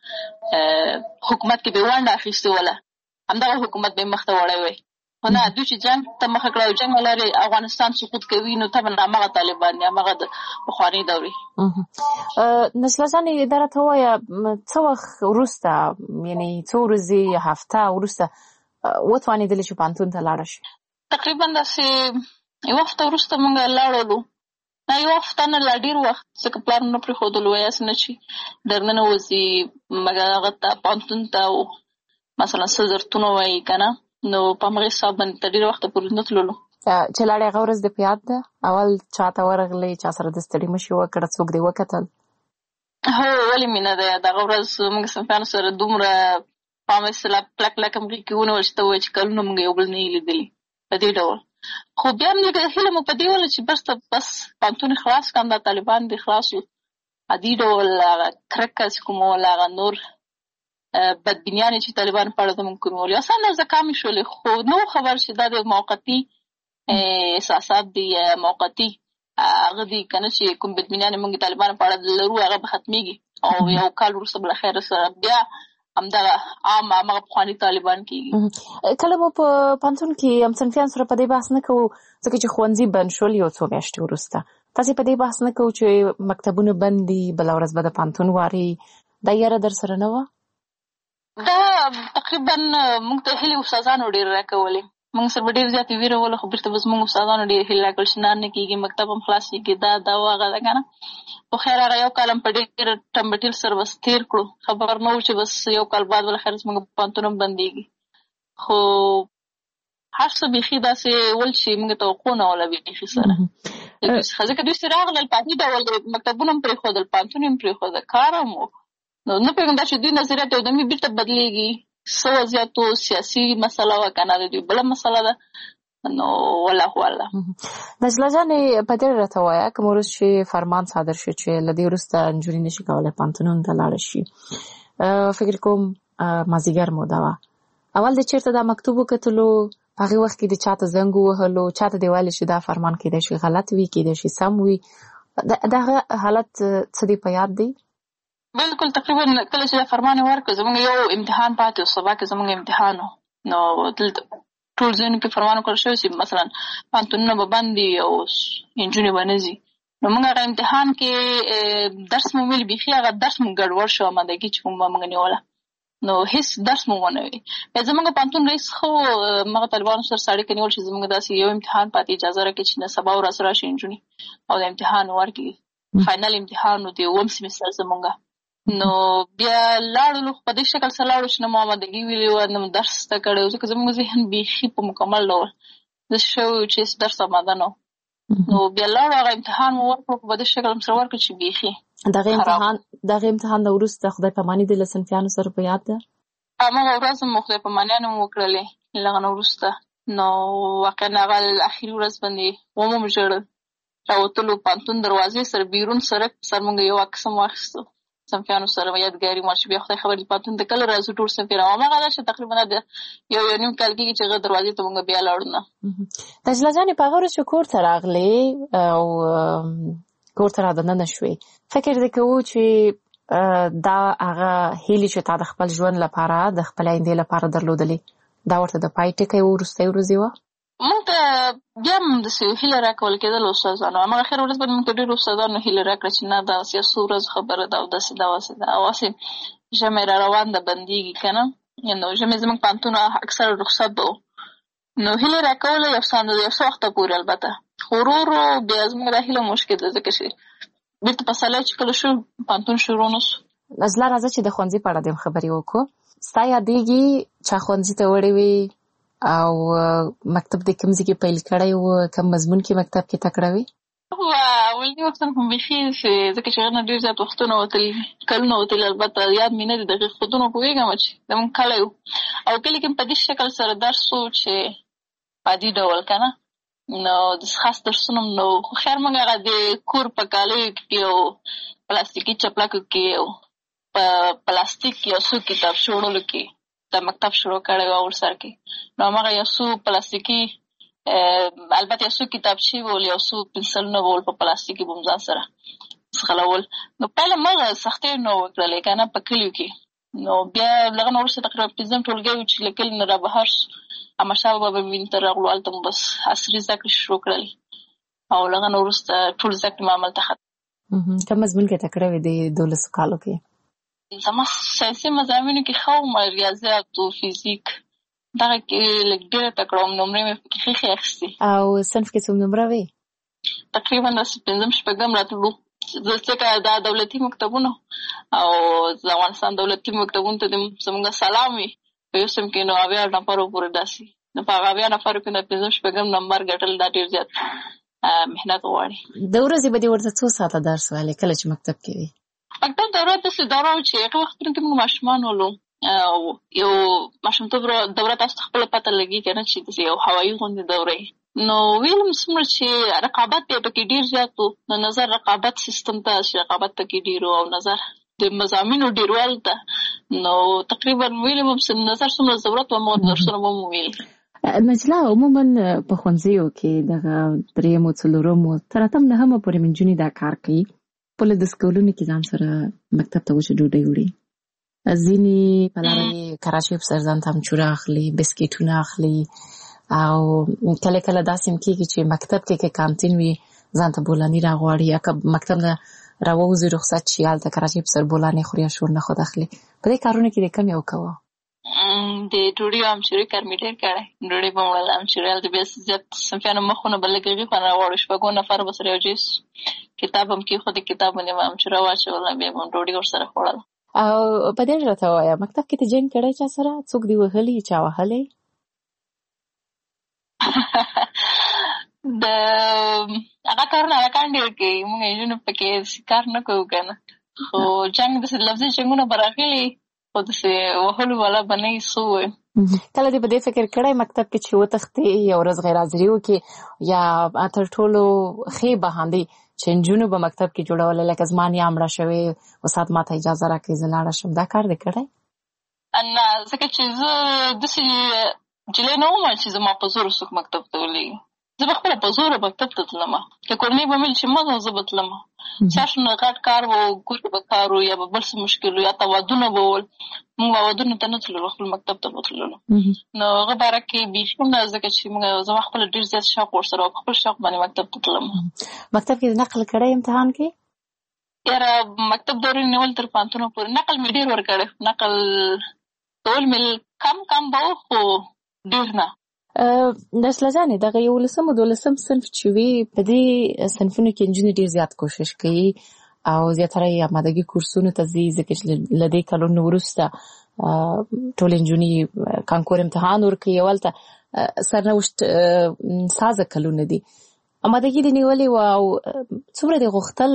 S11: حکومت کې به یې ونډه اخیستې وله همدغه حکومت به یې مخ ته وړی وی خو نه دوی چې جنګ ته مخه کړه او جنګ ولرې افغانستان سقوط کوي نو طبعا همغه طالبان دي همغه د پخوانۍ دورې.
S10: نجله جانې دا راته ووایه څه وخت وروسته یعنې څو ورځې یا هفته وروسته وتوانېدلې چې پوهنتون ته لاړه شي؟
S11: تقریبا داسې یوه هفته وروسته موږ لاړلو نه یوه هفته نه لا ډېر وخت ځکه پلار مو نه پرېښودلو ویاسې نه چې درننه وځي مګر هغه ته پوهنتون ته مثلا څه زرتونه وایي که نه نو په همغې حساب باندې تر ډېره وخته پورې نه تللو.
S10: چې لاړې هغه ورځ دې په یاد ده اول چا ته ورغلې چا سره د ستړي مشي وکړه څوک دې وکتل؟
S11: هو ولې مې نه ده یاد هغه ورځ موږ صنفیانو سره دومره په عامه اصطلاح کلک کلک همغې کې ونیول چې ته ووایې چې کلونه موږ یو بل نه یې لیدلي په دې ډول خو بیا هم لږه هیله مو په دې وله چې بس ته بس پوهنتون یې خلاص کړم دا طالبان دې خلاص وو عادي ډول هغه کرکه چې کومه وله هغه نور بدبینیانې چې طالبان په اړه زموږ کومې ولې اصلا اندازه کمې شولې خو نو خبر چې دا د موقتي احساسات دي موقتي هغه دي که نه چې کوم بدبینیانې موږ طالبانو په اړه لرو هغه به ختمېږي او یو کال وروسته بالاخره سره بیا همدغه عام همغه پخواني طالبان کېږي.
S10: کله مو په پوهنتون کې همصنفیانو سره په دې بحث نه کوو ځکه چې ښوونځي بند شول یو څو میاشتې وروسته تاسې په دې بحث نه کوو چې مکتبونه بند دي بله ورځ به د پوهنتون واري دا یاره در سره نه وه؟
S11: دا تقریبا موږ ته هیلې استادانو ډېرې راکولې موږ سره به ډېر زیاتې ویره وله خو بېرته به زموږ استادانو ډېرې هیلې راکړل چې نه نه کېږي مکتب هم خلاصېږي دا دا و هغه ده که نه خو خیر هغه یو کال هم په ډېر ټمبټیل سره بس تېر کړو خبر نه و چې بس یو کال بعد بالاخره زموږ پوهنتون هم بندېږي خو هر څه بیخي داسې ول چې موږ توقع نه وله بیخي سره ځکه دوی چې راغلل په دې ډول مکتبونه هم پرېښودل پوهنتون هم پرېښوده کار هم و نو نه پوهېږم دا چې دوی نظریات یو دمې بېرته بدلېږي څه وضعیت و سیاسي مسله وه که نه د دوی بله مسله ده نو والله اعلم.
S10: نجله جانې په دې راته ووایه کوم ورځ چې فرمان صادر شو چې له دې وروسته نجونې نشي کولی پوهنتونونو ته لاړه شي فکر کوم مازدیګر موده وه اول د چېرته دا مکتوب وکتلو په هغې وخت کې د چا ته زنګ ووهلو چا ته دې ویلې چې دا فرمان کېدای شي غلط وي کېدای شي سم وي د هغه حالت څه دې په یاد دی؟
S11: بالکل تقریبا کله چې دا فرمان یې ورکړ زموږ یو امتحان پاتې و سبا کې زموږ امتحان و نو دلته ټول ځایونو کې فرمان وکړل شوی چې مثلا پوهنتونونه به بند دي او نجونې به نه ځي نو موږ هغه امتحان کې درس مو ویل بيخي هغه درس مو ګډوډ شو امادګي چې کوم موږ نیوله نو هیڅ درس مو ونه وی زموږ پانتون رئیس خو موږ طالبانو سره ساړي کنيول چې زموږ داسې یو امتحان پاتې اجازه راکړي چې نه سبا ورځ راشي انجونی او د امتحان ورکړي فائنل امتحان نو دی اوم سیمستر زموږ نو بیا لاړو په دې شکل سره لاړو چې نو امادګي ویلو نو درس ته کړو ځکه زموږ ذهن بيخي په مکمل ډول د شو چې درس آماده نو نو بیا لاړو هغه امتحان مو ورکړو په دې شکل سره ورکړو چې بيخي
S10: دغه امتحان دغه امتحان د وروسته خدای پاماني د لسنفیانو سره په یاد ده
S11: هغه ورځ مو خدای پامانیانو وکړلې لغه وروسته نو واقعا هغه اخیری ورځ باندې ومو مجړل راوتلو پانتون دروازې سره بیرون سره سر مونږ یو اقسم واخیستو سنفیانو سره یادګاری مارش بیا خدای خبر دې پانتون د کله راځو ټول سنفیانو هغه راشه تقریبا د یو یو نیم کال کې چې دروازې ته مونږ بیا لاړو نه
S10: تجلا جان په هغه ورځ کور ته راغلې او کور ته راځنه شوې فکر دې کوو چې دا هغه هیلې چې تا د خپل ژوند لپاره د خپل آینده لپاره درلودلې دا ورته د پای ټکی ورسته ورځي و
S11: موږ ته بیا هم د هیله راکول کېدل استادانو هغه خیر ورځ باندې موږ ډېر استادانو هیله راکړه چې نه دا سیاسي ورځ خبره ده او داسې دا واسه ده او واسه ژمې را روان ده بندېږي که نه نو ژمې زموږ پوهنتونونه اکثر رخصت به نو هیله راکول یو څه یو څه وخته پورې البته خو ورو ورو بیا زموږ دا هیله مشکل ده ځکه چې بیرته په سالی چې کله شو پوهنتون شروع نه شو
S10: نزله راځه چې د ښوونځي په اړه دې خبرې وکړو ستا یادېږي چا ښوونځي ته وړې وې او مکتب دې کوم ځای کې پیل کړی و کوم مضمون کې مکتب کې تکړه وې
S11: اولني وختونه خو بیخي ځکه چې هغه نه ډېر زیات وختونه وتلي کلونه وتلي البته یاد مې نه دي دقیق خودونه پوهېږم چې زموږ کلی و او کلي کې په دې شکل سره درس و چې په عادي ډول که نه نو د خاص درسونه نو خو خیر موږ هغه د کور په کالیو کې او پلاستیکي چپلکو کې او په پلاستیک یو څو کتاب شوړلو کې د مکتب شروع کړی و ورسره کې نو هماغه یو څو پلاستیکي البته یو څو کتابچې ول یو څو پنسلونه ول په پلاستیکي به ځان سره څخلول نو پیله موږ سختۍ نه وکړلې که نه په کلیو کې نو بیا لږ نه وروسته تقریبا پنځم ټولګی و چې له کلي نه رابهر شو احمدشاه بابا مې ته راغلو هلته مو بس عصري زده کړې شروع کړلې او لږ نه وروسته ټول زده کړې مې هملته ختم
S10: کوم مضمون کې تکړه وې د دولسو کالو کې
S11: زما ساینسي مضامینو کې ښه وم ریاضیات او فیزیک دغه کې لږ ډېره تکړه وم نمرې مې پکې ښې ښې اخیستې
S10: او صنف کې څوم نمره وې
S11: تقریبا داسې پنځم شپږم راتلو ځکه دا دولتي مکتبونه او د افغانستان دولتي مکتبونو ته زموږ سلام وي په یو سم کې نو اویا نفرو پورې داسې نو په هغه اویا نفرو کې د پنځم شپږم نمبر ګټل دا ډېر زیات محنت غواړي
S10: د ورځې به دې ورته څو ساعته درس ویلې کله چې مکتب کې وې
S11: مکتب دوره داسې دوره وه چې هغه وختونو کې موږ ماشومان ولو یو ماشومتوب دوره تاسو ته خپله پته لګي که نه چې یو هوایي غوندې دوره نو ویلم څومره چې رقابت بیا پکې ډېر زیات و نو نظر رقابت سیستم ته چې رقابت پکې ډېر و او نظر د مضامینو ډېروالو ته نو تقریبا ویلم نظر څومره ضرورت و ما درسونه به مو ویل
S10: نجلا عموما په ښوونځیو کې دغه درېیمو څلورمو تر اتم نهمه پورې نجونې دا کار کوي په لږ سکولونو کې ځان سره مکتب ته وچه ډوډۍ وړي ځینې په لاره یې کراچۍ په سر ځان ته امچوره اخلي بسکیټونه اخلي او کله کله داسې هم کېږي چې مکتب کې که کانتین وي ځان ته بولاني راغواړي یا که مکتب نه راووځي رخصت شي هلته کراچۍ په سر بولاني خوري یا شور نه خود اخلي په دې کارونو کې د کم یو کوه
S11: د ډوډۍ امچوري کار مې ډېر کړی ډوډۍ به مړله امچوري هلته بیا زیات صنفیانو مخونه به لږ هغې خوند راواړو شپږو نفر به سره یو ځای سو کتاب هم کېښود کتاب باندې به امچوره واچوله بیا به ډوډۍ ورسره خوړله
S10: او په دې راته ووایه مکتب کې ته جنګ کړی چا سره څوک دې وهلي چا وهلی
S11: د هغه کارونه هلکان ډېر کوي موږ نجونو پکې کار نه کوو که نه خو جنګ داسې لفظي جنګونه به راغلي خو داسې وهلو والا به نه وي څه ووایم
S10: کله دې په دې فکر کړی مکتب کې چې وتښتې یو ورځ غیر حاضري وکړې یا تر ټولو ښې بهاندې چې نجونو به مکتب کې جوړولې لکه زما نیا مړه شوې استاد ما ته اجازه راکړئ زه لاړه شم دا کار دې کړی
S11: نه ځکه چې زه داسې نجلۍ نه وم چې زما په زور څوک مکتب ته ولېږي زه به خپله په زوره مکتب ته تلم. که کورنۍ به مې چې مه زه به تلم. چا شنه غټ کار و، ګورې به کار و، یا به بل څه مشکل و، یا ته ودونه به ول. موږ به ودونو ته نه تللو، خپل مکتب ته به تللو. نو هغه باره کې بیخي نه، ځکه چې موږ زما خپله ډېر زیات شوق ورسره و، په خپل شوق باندې مکتب ته تلم.
S10: مکتب کې د نقل کړی امتحان کې؟
S11: یاره مکتب دورې نیول تر پوهنتونه پورې نقل مې ډېر ورکړی. نقل کول مې کم کم به و، خو ډېر نه.
S10: نسله جانې دغه یولسم او دولسم صنف چې وي، په دې صنفونو کې نجونې ډېر زیات کوشش کوي او زیاتره یې آمادګي کورسونو ته ځي، ځکه چې له دې کلونو وروسته ټولې نجونې کانکور امتحان ورکوي او هلته سرنوشت سازه کلونه دي. آمادګي دې نیولې وه او څومره دې غوښتل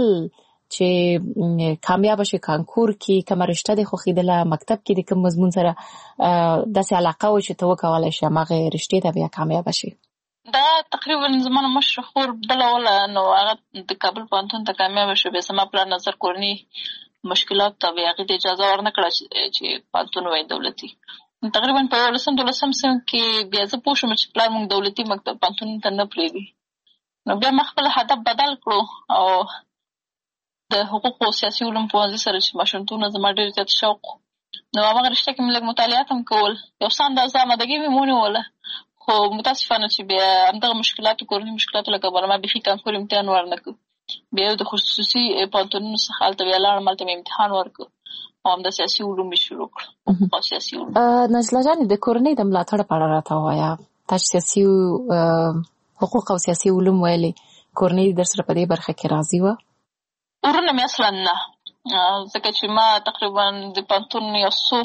S10: چې کامیاب شي کانکور کې؟ کومه رشته دې خوښېدله؟ مکتب کې د کوم مضمون سره داسې علاقه وه چې ته وکولی شې هماغې رشتې ته بیا کامیابه شي؟
S11: دا تقریبا زما نه مشره خور بله وله، نو هغه د کابل پوهنتون ته کامیابه شوه. بیا زما پلار نظر کورني مشکلات ته بیا هغې ته اجازه ورنه کړه چې پوهنتون وایي دولتي. تقریبا په یولسم دولسم صنف کې بیا زه پوه شوم چې پلار موږ دولتي مکتب پوهنتون ته نه پرېږدي. نو بیا ما خپل هدف بدل کړو او د حقوقو او سیاسي علومو پوهنځي سره چې ماشومتوبونه زما ډېر زیات شوق و، نو هماغه رشته کې مې لږ مطالعات هم کول. یو څه اندازه آمادګي مې ونیوله، خو متاسفانه چې بیا همدغه مشکلاتو کورني مشکلاتو له کبله ما بیخي کانکور امتحان ورنه کړ. بیا د خصوصي پوهنتونونو څخه هلته بیا لاړم، هلته مې امتحان ورکړ او همدا سیاسي علوم مې شروع کړل، حقوق او سیاسي علوم.
S10: نجله جانې د کورنۍ د ملاتړ په اړه راته ووایه. تا چې سیاسي حقوق او سیاسي علوم ویلې، کورنۍ در سره په دې برخه کې راضي وه؟
S11: ورونه مې اصلا نه، ځکه چې ما تقریبا د پوهنتون یو څو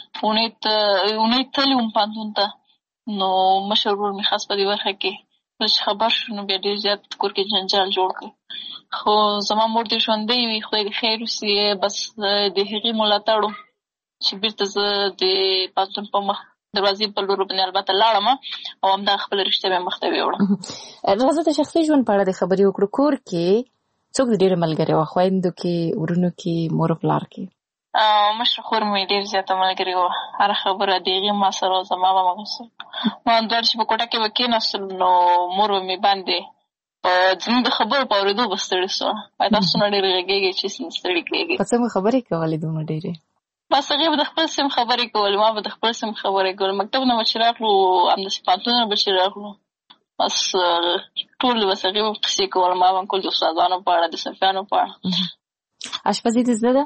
S11: اونۍ تللي وم پوهنتون ته، نو مشر ورور مې خاص په دې برخه کې کله چې خبر شو نو بیا ډېر زیات کور کې جنجال جوړ کړ. خو زما مور دې ژوندۍ وي، خدای دې خیر وسي، بس د هغې ملاتړ و چې بېرته زه د پوهنتون په مخ دروازې په لور باندې البته لاړم او همدا خپله رشته مې مخ ته ویوړم.
S10: راځه د شخصي ژوند په اړه دې خبرې وکړو. کور کې څوک د ډېره ملګري وه؟ خویندو کې، ورونو کې، مور او پلار کې؟
S11: مشره خور مې ډېر زیاته ملګرې وه. هره خبره د هغې ما سره وه، زما به مغه سره. ما دواړه چې په کوټه کې به کېناستلو نو مور به مې باندې په زموږ د خبرو په اورېدو به ستړې سوه. وایي تاسو څومره ډېرې غږېږئ چې ستړي کېږئ.
S10: په څه خبرې کولې دومره ډېرې؟
S11: بس هغې به د خپل سیم خبرې کولې، ما به د خپل سیم خبرې کولې. مکتب نه به چې راغلو، همداسې پوهنتون نه به چې راغلو، بس ټول بس هغې به قصې کول. ما به کول د استادانو په اړه، د صنفیانو په اړه.
S10: اشپزي دې زده ده؟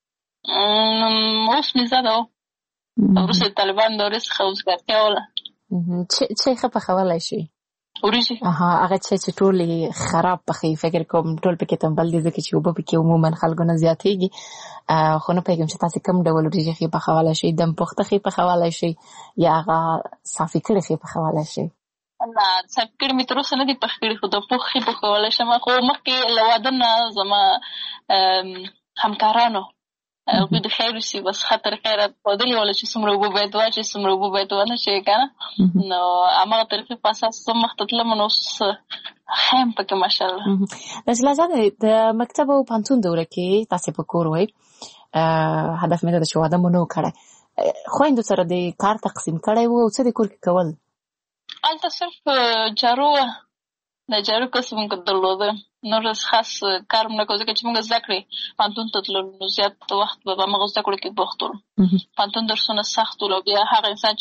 S11: اوس مې زده وه، وروسته د طالبانو دورې څخه وزګارتیا وله.
S10: څه ښه پخولی شي؟
S11: وریجې.
S10: هغه څه چې ټول خراب پخوي، فکر کوم ټول پکې تنبل دي، ځکه چې اوبه پکې عموما خلکو نه زیاتېږي. خو نه پوهېږم چې تاسې کوم ډول وریجې ښې پخولی شئ؟ دم پخته ښې پخولی شئ یا هغه صافي کړې ښې پخولی شئ؟
S11: نه، صافي کړې مې تر اوسه نه دي پخ کړي، خو د پوخ ښې پخولی شم. خو مخکې له واده نه زما همکارانو هغوی د خیر وسي بس ښه طریقه یې راته ښودلې وله چې څومره اوبه باید واچوې، څومره اوبه باید ونه اچوې که نه. نو هماغه طریقې په اساس زه مخته تلم، نو اوس ښه یم پکې ماشاءالله.
S10: نجله جانې د مکتب او پوهنتون دوره کې تاسې په کور وئ، هدف مې دا ده چې واده مو نه و کړی، خویندو سره د کار تقسیم کړی و او څه د کور کې کول؟
S11: هلته صرف جارو وه، د جارو کسب موږ درلوده، نور خاص کار مو نه کوو، ځکه چې موږ زده کړې پوهنتون ته تللو نو زیات وخت به په هماغه زده کړو کې بوخت وو. پوهنتون درسونه سخت ول او بیا هغه انسان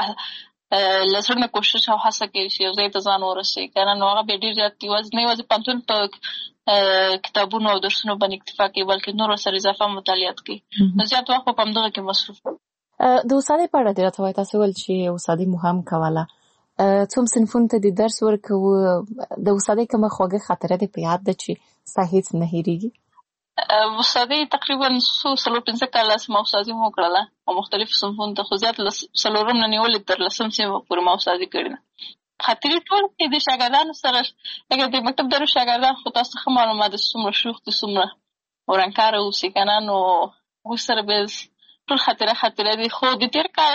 S11: چې له زړه نه کوشش او هڅه کوي چې یو ځای ته ځان ورسوي که نه، نو هغه بیا ډېر زیات یوازې نه یوازې پوهنتون په کتابونو او درسونو باندې اکتفا کوي، بلکې نور ورسره اضافه مطالعات کوي، نو زیات وخت په همدغه کې مصروف وي.
S10: د استادۍ په اړه دې راته وایي، تاسې ویل چې استادۍ مو هم کوله، څوم صنفونو ته د درس ورکوو، د استادۍ کومه خوږه خاطره دې په یاد ده چې ستا هېڅ نه هېرېږي؟
S11: استادۍ تقریبا څو څلور پنځه کاله ما استادي مو وکړله او مختلفو صنفونو ته، خو زیات له څلورم نه نیولې تر لسم صنف پورې ما استادي کړې ده. خاطرې ټول کې د شاګردانو سره، لکه د مکتب دارو شاګردان خو تاسو ښه معلومات دي څومره شوخ دي، څومره ورانکاره اوسي که نه، نو هغوی سره بیا ټول خاطره خاطره دي. خو د تېر کال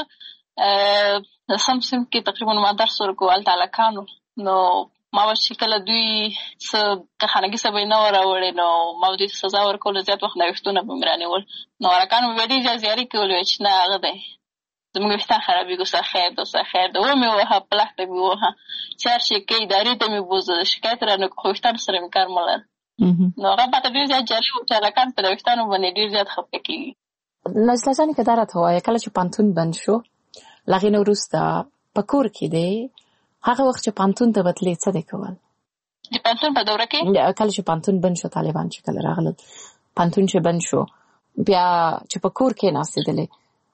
S11: لسم صنف کې تقریبا ما درس ورکوو، هلته هلکانو، نو ما به چې کله دوی څه که خانګي څه به یې نه وه راوړې نو ما به دوی ته سزا ورکوله، زیات وخت نوښتونه به مې رانیول، نو هلکانو به بیا ډېر زیات زیاري کولې چې نه هغه دی زموږ ویښتان خرابېږي، ستا خیر ده، ستا خیر ده، ومې ووهه، پلخ ته مې ووهه، چې هر شی کوي، ادارې ته مې بوزه، شکایت رانه کړه، خو ویښتانو سره مې کار مه لره. نو هغه ماته ډېر زیات جالب و چې هلکان په د ویښتانو باندې ډېر زیات خفه کېږي.
S10: نجله جانې که دا راته ووایه، کله چې پوهنتون بند شو، له هغې نه وروسته په کور کې دی، هغه وخت چې پوهنتون ته به تلې څه دې کول؟
S11: د پوهنتون په دوره کې
S10: کله چې پوهنتون بند شو، طالبان چې کله راغلل، پوهنتون چې بند شو، بیا چې په کور کې ناستېدلې،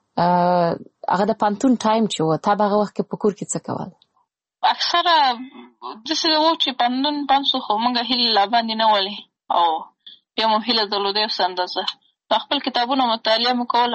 S10: هغه د پوهنتون ټایم چې و، تا به هغه وخت کې په کور کې څه کول؟
S11: اکثره داسې و چې پوهنتون بند شو، خو موږ هیلې لا باندې نه ولې، او بیا مو هیله درلوده یو څه اندازه. خپل کتابونه مطالعه مو کوله،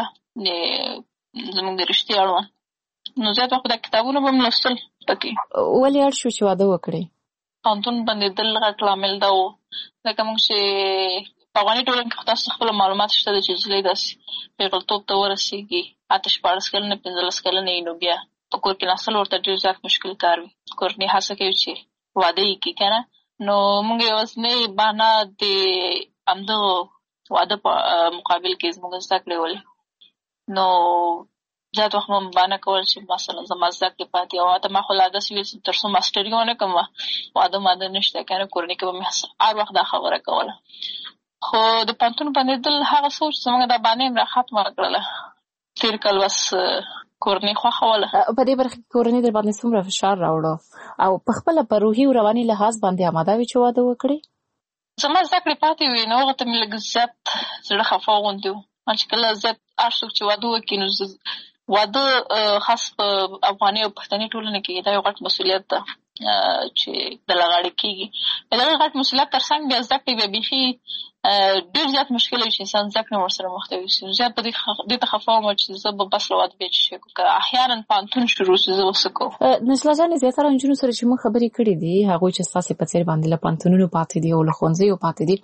S11: زموږ د رشتې اړوند، نو زیات وخت د کتابونه به م لوستل پکې.
S10: ولې اړ شو چې واده وکړې؟
S11: پوهنتون بندېدل غټ لامل دا و، ځکه موږ چې په افغاني ټولنه کې خو تاسو خپله معلومات شته ده چې نجلۍ داسې پېغلتوب ته ورسېږي، اته شپاړس کلنه پېنځلس کلنه یې، نو بیا په کور کې ناستل ورته ډېر زیات مشکل کار وي. کورنۍ هڅه کوي چې واده یې کړي که نه، نو موږ یوازینۍ بهانه د همدغو واده په مقابل کې زموږ زده کړې ولې. نو زیات وخت مو بهانه کول چې مثلا زما زده کړې پاتې، او حتی ما خو لا داسې ویل چې تر څو ماسټري ونه کړم واده ماده نشته، که نه کورنۍ کې به مې هر وخت دا خبره کوله. خو د پوهنتون بندېدل هغه څه و چې زموږ دا بهانه یې را ختمه کړله. تېر کال بس کورنۍ خوښوله.
S10: په دې برخه کې کورنۍ در باندې څومره فشار راوړه، او په خپله په روحي او رواني لحاظ باندې اماده وې چې واده وکړې؟
S11: زما زده کړې پاتې وې، نو هغه ته مې لږ زیات زړه خفه غوندې و. چې کله زیات هر څوک چې واده وکړي، نو واده خاص په افغاني او پښتني ټولنه کې دا یو غټ مسؤلیت ده چې د لغاړې کېږي. د دغه غټ مسؤلیت تر څنګ بیا زده کړې بیا بیخي ډېر زیات مشکل وي چې انسان زده کړې ورسره مخ ته وي. زیات په دې ته خفه وم چې زه به بس له واده بیا چې شی کوم، که احیانا پوهنتون شروع شي زه به څه کوم.
S10: نجله جانې، زیاتره نجونو سره چې موږ خبرې کړې دي، هغوی چې ستاسې په څېر باندې له پوهنتونونو پاتې دي او له ښوونځیو پاتې دي،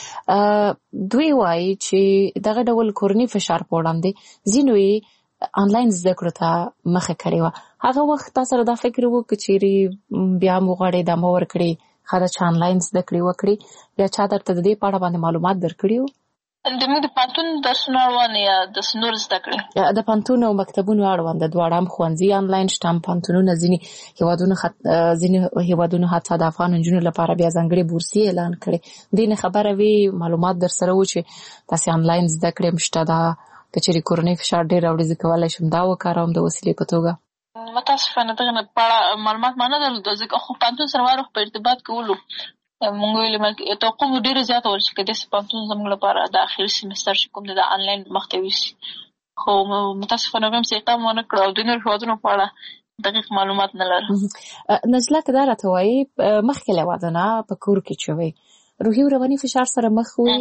S10: دوی وایي چې دغه ډول کورني فشار په وړاندې ځینو یې آنلاین زده کړو ته مخه کړې وه. هغه وخت تا سره دا فکر و که چېرې بیا هم وغواړې ادامه ورکړې، ښه ده چې آنلاین زده کړې وکړې، یا چا درته د دې په اړه باندې معلومات درکړي وو؟
S11: زموږ د پوهنتون درسونه اړوند یا داسې نور زده کړې؟
S10: د پوهنتون او مکتبونو اړوند دواړه، هم ښوونځي آنلاین شته، هم پوهنتونونه. ځینې هېوادونو ځینې هېوادونو حتی د افغان نجونو لپاره بیا ځانګړې بورسي اعلان کړې. دې نه خبره وي، معلومات در سره و چې داسې آنلاین زده کړې هم شته ده، که چېرې کورنۍ فشار ډېر راوړي زه کولی شم دا وکاروم د وسیلې په توګه؟
S11: متاسفانه دغه نه په اړه معلومات ما نه درلوده، ځکه خو پوهنتون سره هر وخت په ارتباط کولو مونږ ویلې توقع مو ډېره زیاته وه چې که داسې پوهنتون زموږ لپاره د اخري سیمستر چې کوم دی د آنلاین مخ ته یوسي. خو متاسفانه هغوی هم څه اقدام ونه کړ، او د نورو هېوادونو په اړه دقیق معلومات نه لرم.
S10: نجله، که دا راته وایي مخکې له واده نه په کور کې چې وئ، روحي او رواني فشار سره مخ وئ؟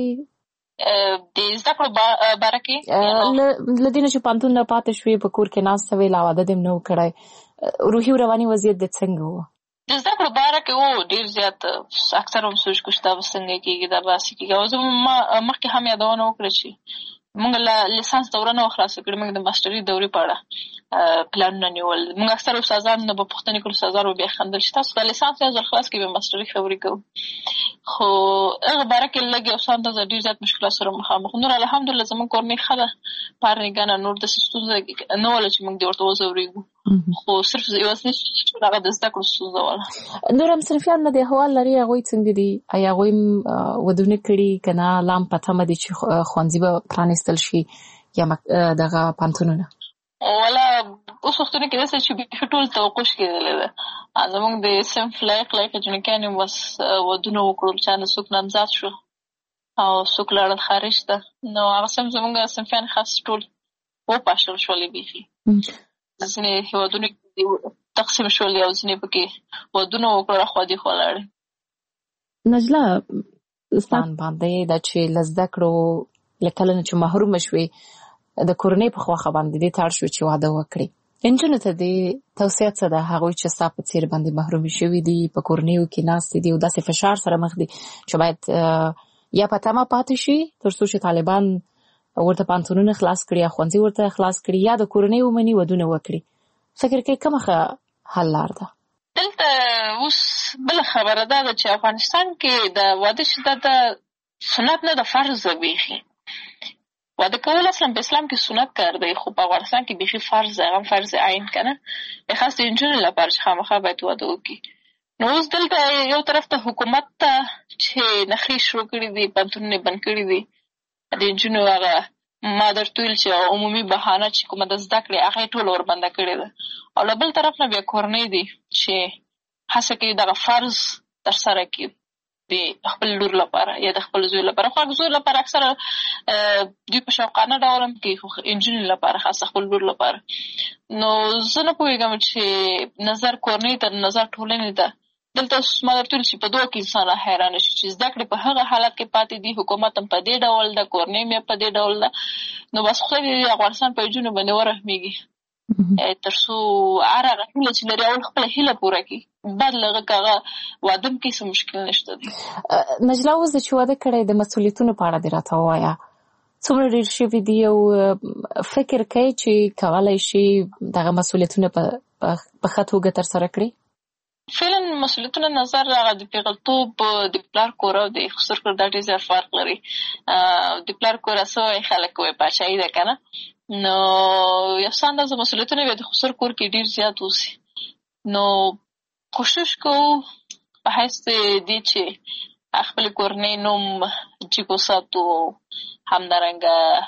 S11: د زده کړو باره کې
S10: له دې نه چې پوهنتون نه پاتې شوې، په کور کې ناسته وې، لا واده دې هم نه و کړی، روحي او رواني وضعیت دې څنګه و؟
S11: د زده کړو باره کې و ډېر زیات، اکثر هم سوچ کوو چې دا به څنګه کېږي، دا به هسې کېږي. او زه مخکې هم یادونه وکړه چې موږ له لیسانس دوره نه وه خلاصه کړې، موږ د ماسټري دورې په اړه پلانونه نیول. موږ اکثر استادان نه به پوښتنې کړو، استادان به بیا خندل چې تاسو دا لیسانس یو ځل خلاص کړئ بیا ماسټري خبرې کوو. خو هغه باره کې لږ یو څه اندازه ډېر زیات مشکلات سره مخامخ. نور الحمدلله زموږ کورنۍ ښه ده، پارنېګانه نور داسې ستونزه نه وله چې موږ دې ورته وځورېږو، خو صرف یوازینۍ ستونزه هغه د زده کړو ستونزه وله.
S10: نور هم صنفیان نه دې احوال لري، هغوی څنګه دي؟ ایا هغوی هم ودونه کړي که نه لا هم په تمه دي چې ښوونځي به پرانېستل شي یا دغه پوهنتونونه؟
S11: والا اوس وختونه کې داسې چې بیخي ټول توقع کېدلی ده. زموږ د صنف لایق لایقې جنکیانې بس ودونه وکړل، چا نه څوک نامزاد شو او څوک لاړل خارج ته، نو هغه صنف زموږ صنفیان خاص ټول وپاشل شولې بیخي. ځینې هېوادونو کې تقسیم شولې او ځینې پکې ودونه وکړل، اخوا دېخوا لاړې.
S10: نجله، ستان باندې دا چې له زده کړو له کله نه چې محرومه شوې، د کورنۍ په خواخه باندې دې ته اړ شو چې واده وکړې. نجونو ته دې توصیه څه ده، هغوی چې ستا په څېر باندې محرومې شوي دي، په کورنیو کې ناستې دي او داسې فشار سره مخ دي چې باید یا په تمه پاتې شي تر څو چې طالبان ورته پوهنتونونه خلاص کړي یا ښوونځي ورته خلاص کړي، یا د کورنۍ ومني ودونه وکړي؟ فکر کوي کومه ښه حل لار ده؟
S11: دلته اوس بله خبره دا ده چې افغانستان کې د واده شدت د سنت نه د فرض ده بیخي. واده کول اصلا په اسلام کې سنت کار دی، خو په افغانستان کې بیخي فرض دی، هغه فرض عین کنه، به خاص د انجونو لپاره چې خامخا باید واده وکړي. نو اوس دلته یو طرف ته حکومت ته چې نخرې شروع کړي دي، پوهنتونونه بند کړي دي، د انجونو هغه ما درته ویل چې عمومي بهانه چې کومه د زده کړې هغه یې ټوله وربنده کړې ده. او له بل طرف نه بیا کورنۍ دي چې هڅه کوي دغه فرض ترسره کړي د خپل لور لپاره یا د خپل زوی لپاره. خو هغه زوی لپاره اکثره دوی په شوقانه ډول هم کوي، خو انجونې لپاره خاصه خپل لور لپاره. نو زه نه پوهېږم چې نظر کورنۍ ته نظر ټولنې ته دلته ما درته ویل چې په دوه کې انسان حیرانه شي چې زده کړې په هغه حالت کې پاتې دي، حکومت هم په دې ډول ده، کورنۍ هم په دې ډول ده. نو بس خدای دې د افغانستان په نجونو باندې ورحمېږي تر څو هر هغه هیله چې لري اول خپله هیله پوره کړي، بعد له هغه که هغه واده هم کوي څه مشکل نشته دی.
S10: نجله اوس چې واده کړی د مسؤلیتونو په اړه دې راته ووایه، څومره ډېر شوي دي او فکر کوي چې کولی شي دغه مسؤلیتونه په ښه توګه ترسره کړي؟
S11: فعلا مسؤلیتونه نظر هغه د پیغلتوب د پلار کور او د خسر کور دا ډېر زیات فرق لري. د پلار کور څه وایي خلک وایي پاچاهي ده که نه، نو یو څه اندازه مسؤلیتونه بیا د خسر کور کې ډېر زیات اوسي. نو کوشش کوو په حیث دې چې خپل کورنۍ نوم جګ وساتو، همدارنګه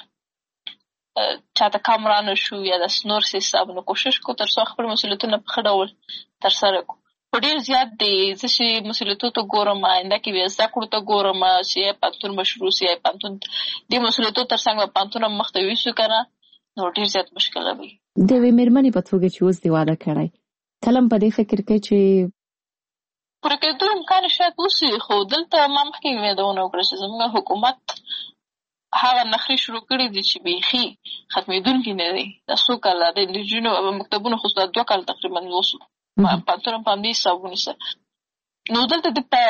S11: چاته کم را نه شو یا داسې نور څه حساب. نو کوشش کوو تر څو خپل مسؤلیتونه په ښه ډول ترسره کړو. خو ډېر زیات دی زه چې مسؤلیتو ته ګورم، آینده کې بیا زده کړو ته ګورم چې یا پوهنتون به شروع سي یا پوهنتون دې مسؤلیتو تر څنګ به پوهنتون هم مخ ته یوسو که نه، نو ډېر زیات مشکله به وي.
S10: د یوې مېرمنې په توګه چې اوس دې واده کړی، کله هم په دې فکر کوي چې
S11: پوره کېدو امکان شاید وسي، خو دلته ما مخکې یادونه وکړه چې زموږ حکومت هغه نخرې شروع کړي دي چې بیخي ختمېدونکي نه دي. دا څو کاله د نجونو مکتبونو خو دا دوه کاله تقریبا وسو، پوهنتون هم په همدې حساب ونیسه. نو دلته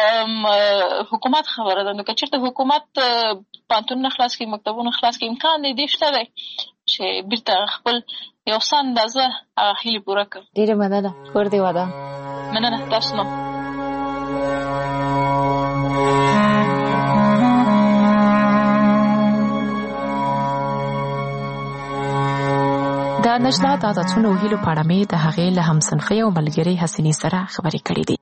S11: د حکومت خبره ده. نو که چېرته حکومت پوهنتونونه خلاص کړي، مکتبونه خلاص کړي، امکان دی دې شته دی چې بېرته خپل یو څه اندازه هغه هیلې پوره کړم.
S10: ډېره مننه. کور دې ودان.
S11: مننه تاسو نه.
S10: د نجله د عادتونو او هیلو په اړه مې د هغې له همصنفۍ او ملګرې حسینې سره خبرې کړې دي.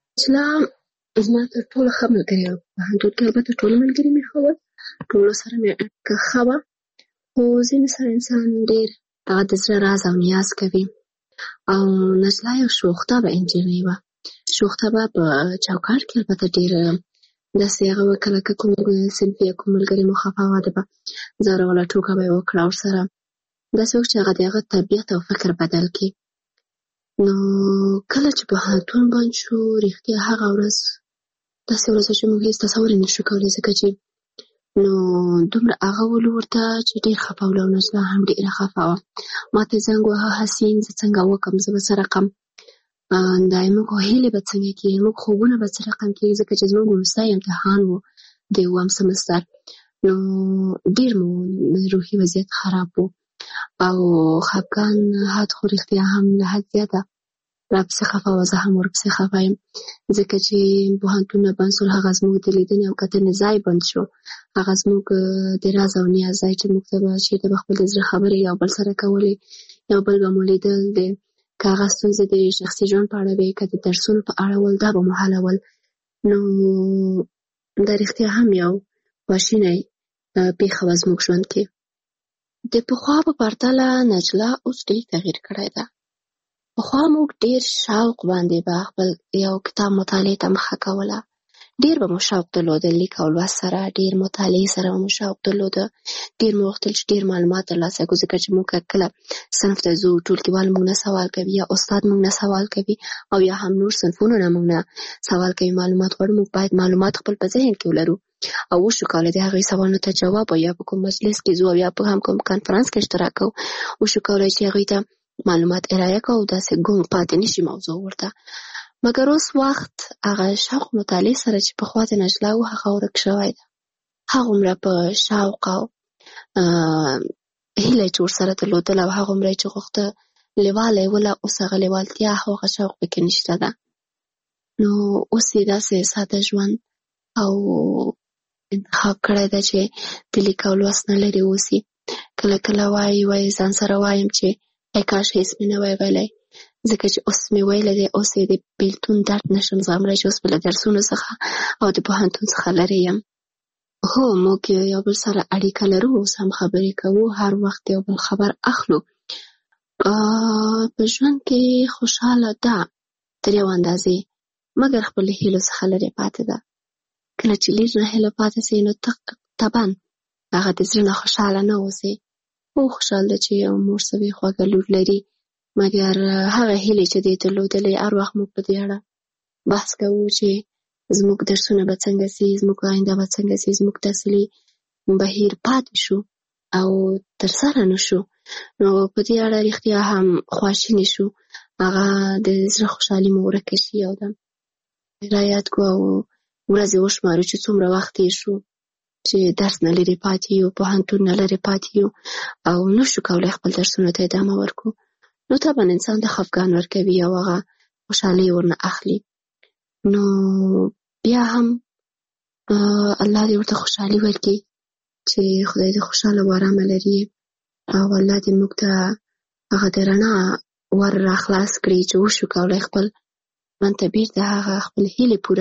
S8: نجله زما تر ټولو ښه ملګرې وه. پوهنتون کې البته ټول ملګري مې ښه ول، ټولو سره مې اړیکه ښه وه، خو ځینې سره انسان ډېر هغه د زړه راز او نیاز کوي. او نجله یو شوخطبه نجلۍ وه. شوخطبه په چوکاټ کې البته ډېر داسې هغه وه، کله که کوم صنفي یا کوم ملګري مو خفه واده به زوروله ټوکه به یې وکړه ورسره، داسې وخت چې هغه د هغه طبیعت او فکر بدل کړي. نو کله چې پوهنتون بند شو، رښتیا هغه ورځ داسې ورځ چې موږ هېڅ تصور یې نشو کولی، ځکه چې نو دومره هغه ولو ورته چې ډېر خفه وله او نجله هم ډېره خفه وه. ما ته زنګ وهه، حسین زه څنګه وکړم، زه به څه رقم دا زموږ هیلې به څنګه کېږي، زموږ خوبونه به څه رقم کېږي، ځکه چې زموږ وروستی امتحان و د اووم سمستر. نو ډېر مو روحي وضعیت خراب و او خفګان حد خو رښتیا هم له حد زیاته راپسې خفه وه. زه هم ورپسې خفه یم، ځکه چې پوهنتونونه بند شول، هغه زموږ د لیدنې او کتنې ځای بند شو، هغه زموږ د راز او نیاز ځای چې موږ ته به چېرته به خپل د زړه خبرې یو بل سره کولې، یو بل به مو لیدل، د که هغه ستونزې د شخصي ژوند په اړه وې، که د درسونو په اړه ول، دا به مو حلول. نو دا رښتیا هم یو خواشینی پېښه وه زموږ ژوند کې. د پخوا په پرتله نجله اوس ډېر تغییر کړی ده. پخوا موږ ډېر شوق باندې به خپل یو کتاب مطالعې ته مخه کوله، ډېر به مو شوق درلوده، لیک او لوست سره، ډېر مطالعې سره به مو شوق درلوده، ډېر مو غوښتل چې ډېر معلومات ترلاسه کړو، ځکه چې موږ کله صنف ته ځو ټولګیوال موږ نه سوال کوي یا استاد موږ نه سوال کوي او یا هم نور صنفونه نه موږ نه سوال کوي، معلومات غواړو، موږ باید معلومات خپل په ذهن کې ولرو او وشو کولی د هغوی سوالونو ته جواب، او یا په کوم مجلس کې ځو او یا په هم کوم کنفرانس کې اشتراک کوو، وشو کولی چې هغوی ته معلومات ارایه کوو، داسې ګونګ پاتې نشي موضوع ورته. مګر اوس وخت هغه شوق مطالعې سره چې پخوا د نجله و هغه ورک شوی ده. هغومره په شوق او هیله چې ورسره درلودله او هغومره چې غوښته لیواله یې وله، اوس هغه لیوالتیا او هغه شوق پکې نشته ده. نو اوس یې داسې ساده ژوند او انتخاب کړی ده چې د لیک او لوست نه لرې اوسي. کله کله وایي وایي ځان سره وایم چې ای کاش هېڅ مې نه وای ویلی، ځکه چې اوس مې ویلی دی، اوس یې د بېلتون درد نشم زغملی چې اوس به له درسونو څخه او د پوهنتون څخه لرې یم. هو موږ یو بل سره اړیکه لرو، اوس هم خبرې کوو، هر وخت یو بل خبر اخلو. په ژوند کې خوشحاله ده تر یو اندازې، مګر خپل هیلو څخه لرې پاتې ده. کله چې لږ نه هیله پاتې سي نو طبعا هغه د زړه نه خوشحاله نه اوسي. او خوشحال ده چې یو مور سوې خوږه لور لري، مګر هغه هیلې چې دې درلودلې هر وخت موږ په دې اړه بحث کوو چې زموږ درسونه به څنګه سي، زموږ آینده به څنګه سي، زموږ تحصیلي بهیر پاتې شو او ترسره نه شو. نو په دې اړه رښتیا هم خواشینې شو، هغه د زړه خوشحالي مو ورکه شي. او ده رایاد کو او ورځې وشمارو چې څومره وخت یې شو چې درس نه لرې پاتې یو، پوهنتون نه لرې پاتې یو او نه شو کولی خپل درسونو ته ادامه ورکو. نو طبعا انسان ته خفګان ورکوي او هغه خوشحالي ورنه اخلي. نو بیا هم الله دې ورته خوشحالي ورکړي چې خدای دې خوشحاله او ارامه لري، او الله دې موږ ته هغه د رڼا ور راخلاص کړي چې وشو کولی خپل ژوند ته بیرته هغه خپل هیلې پوره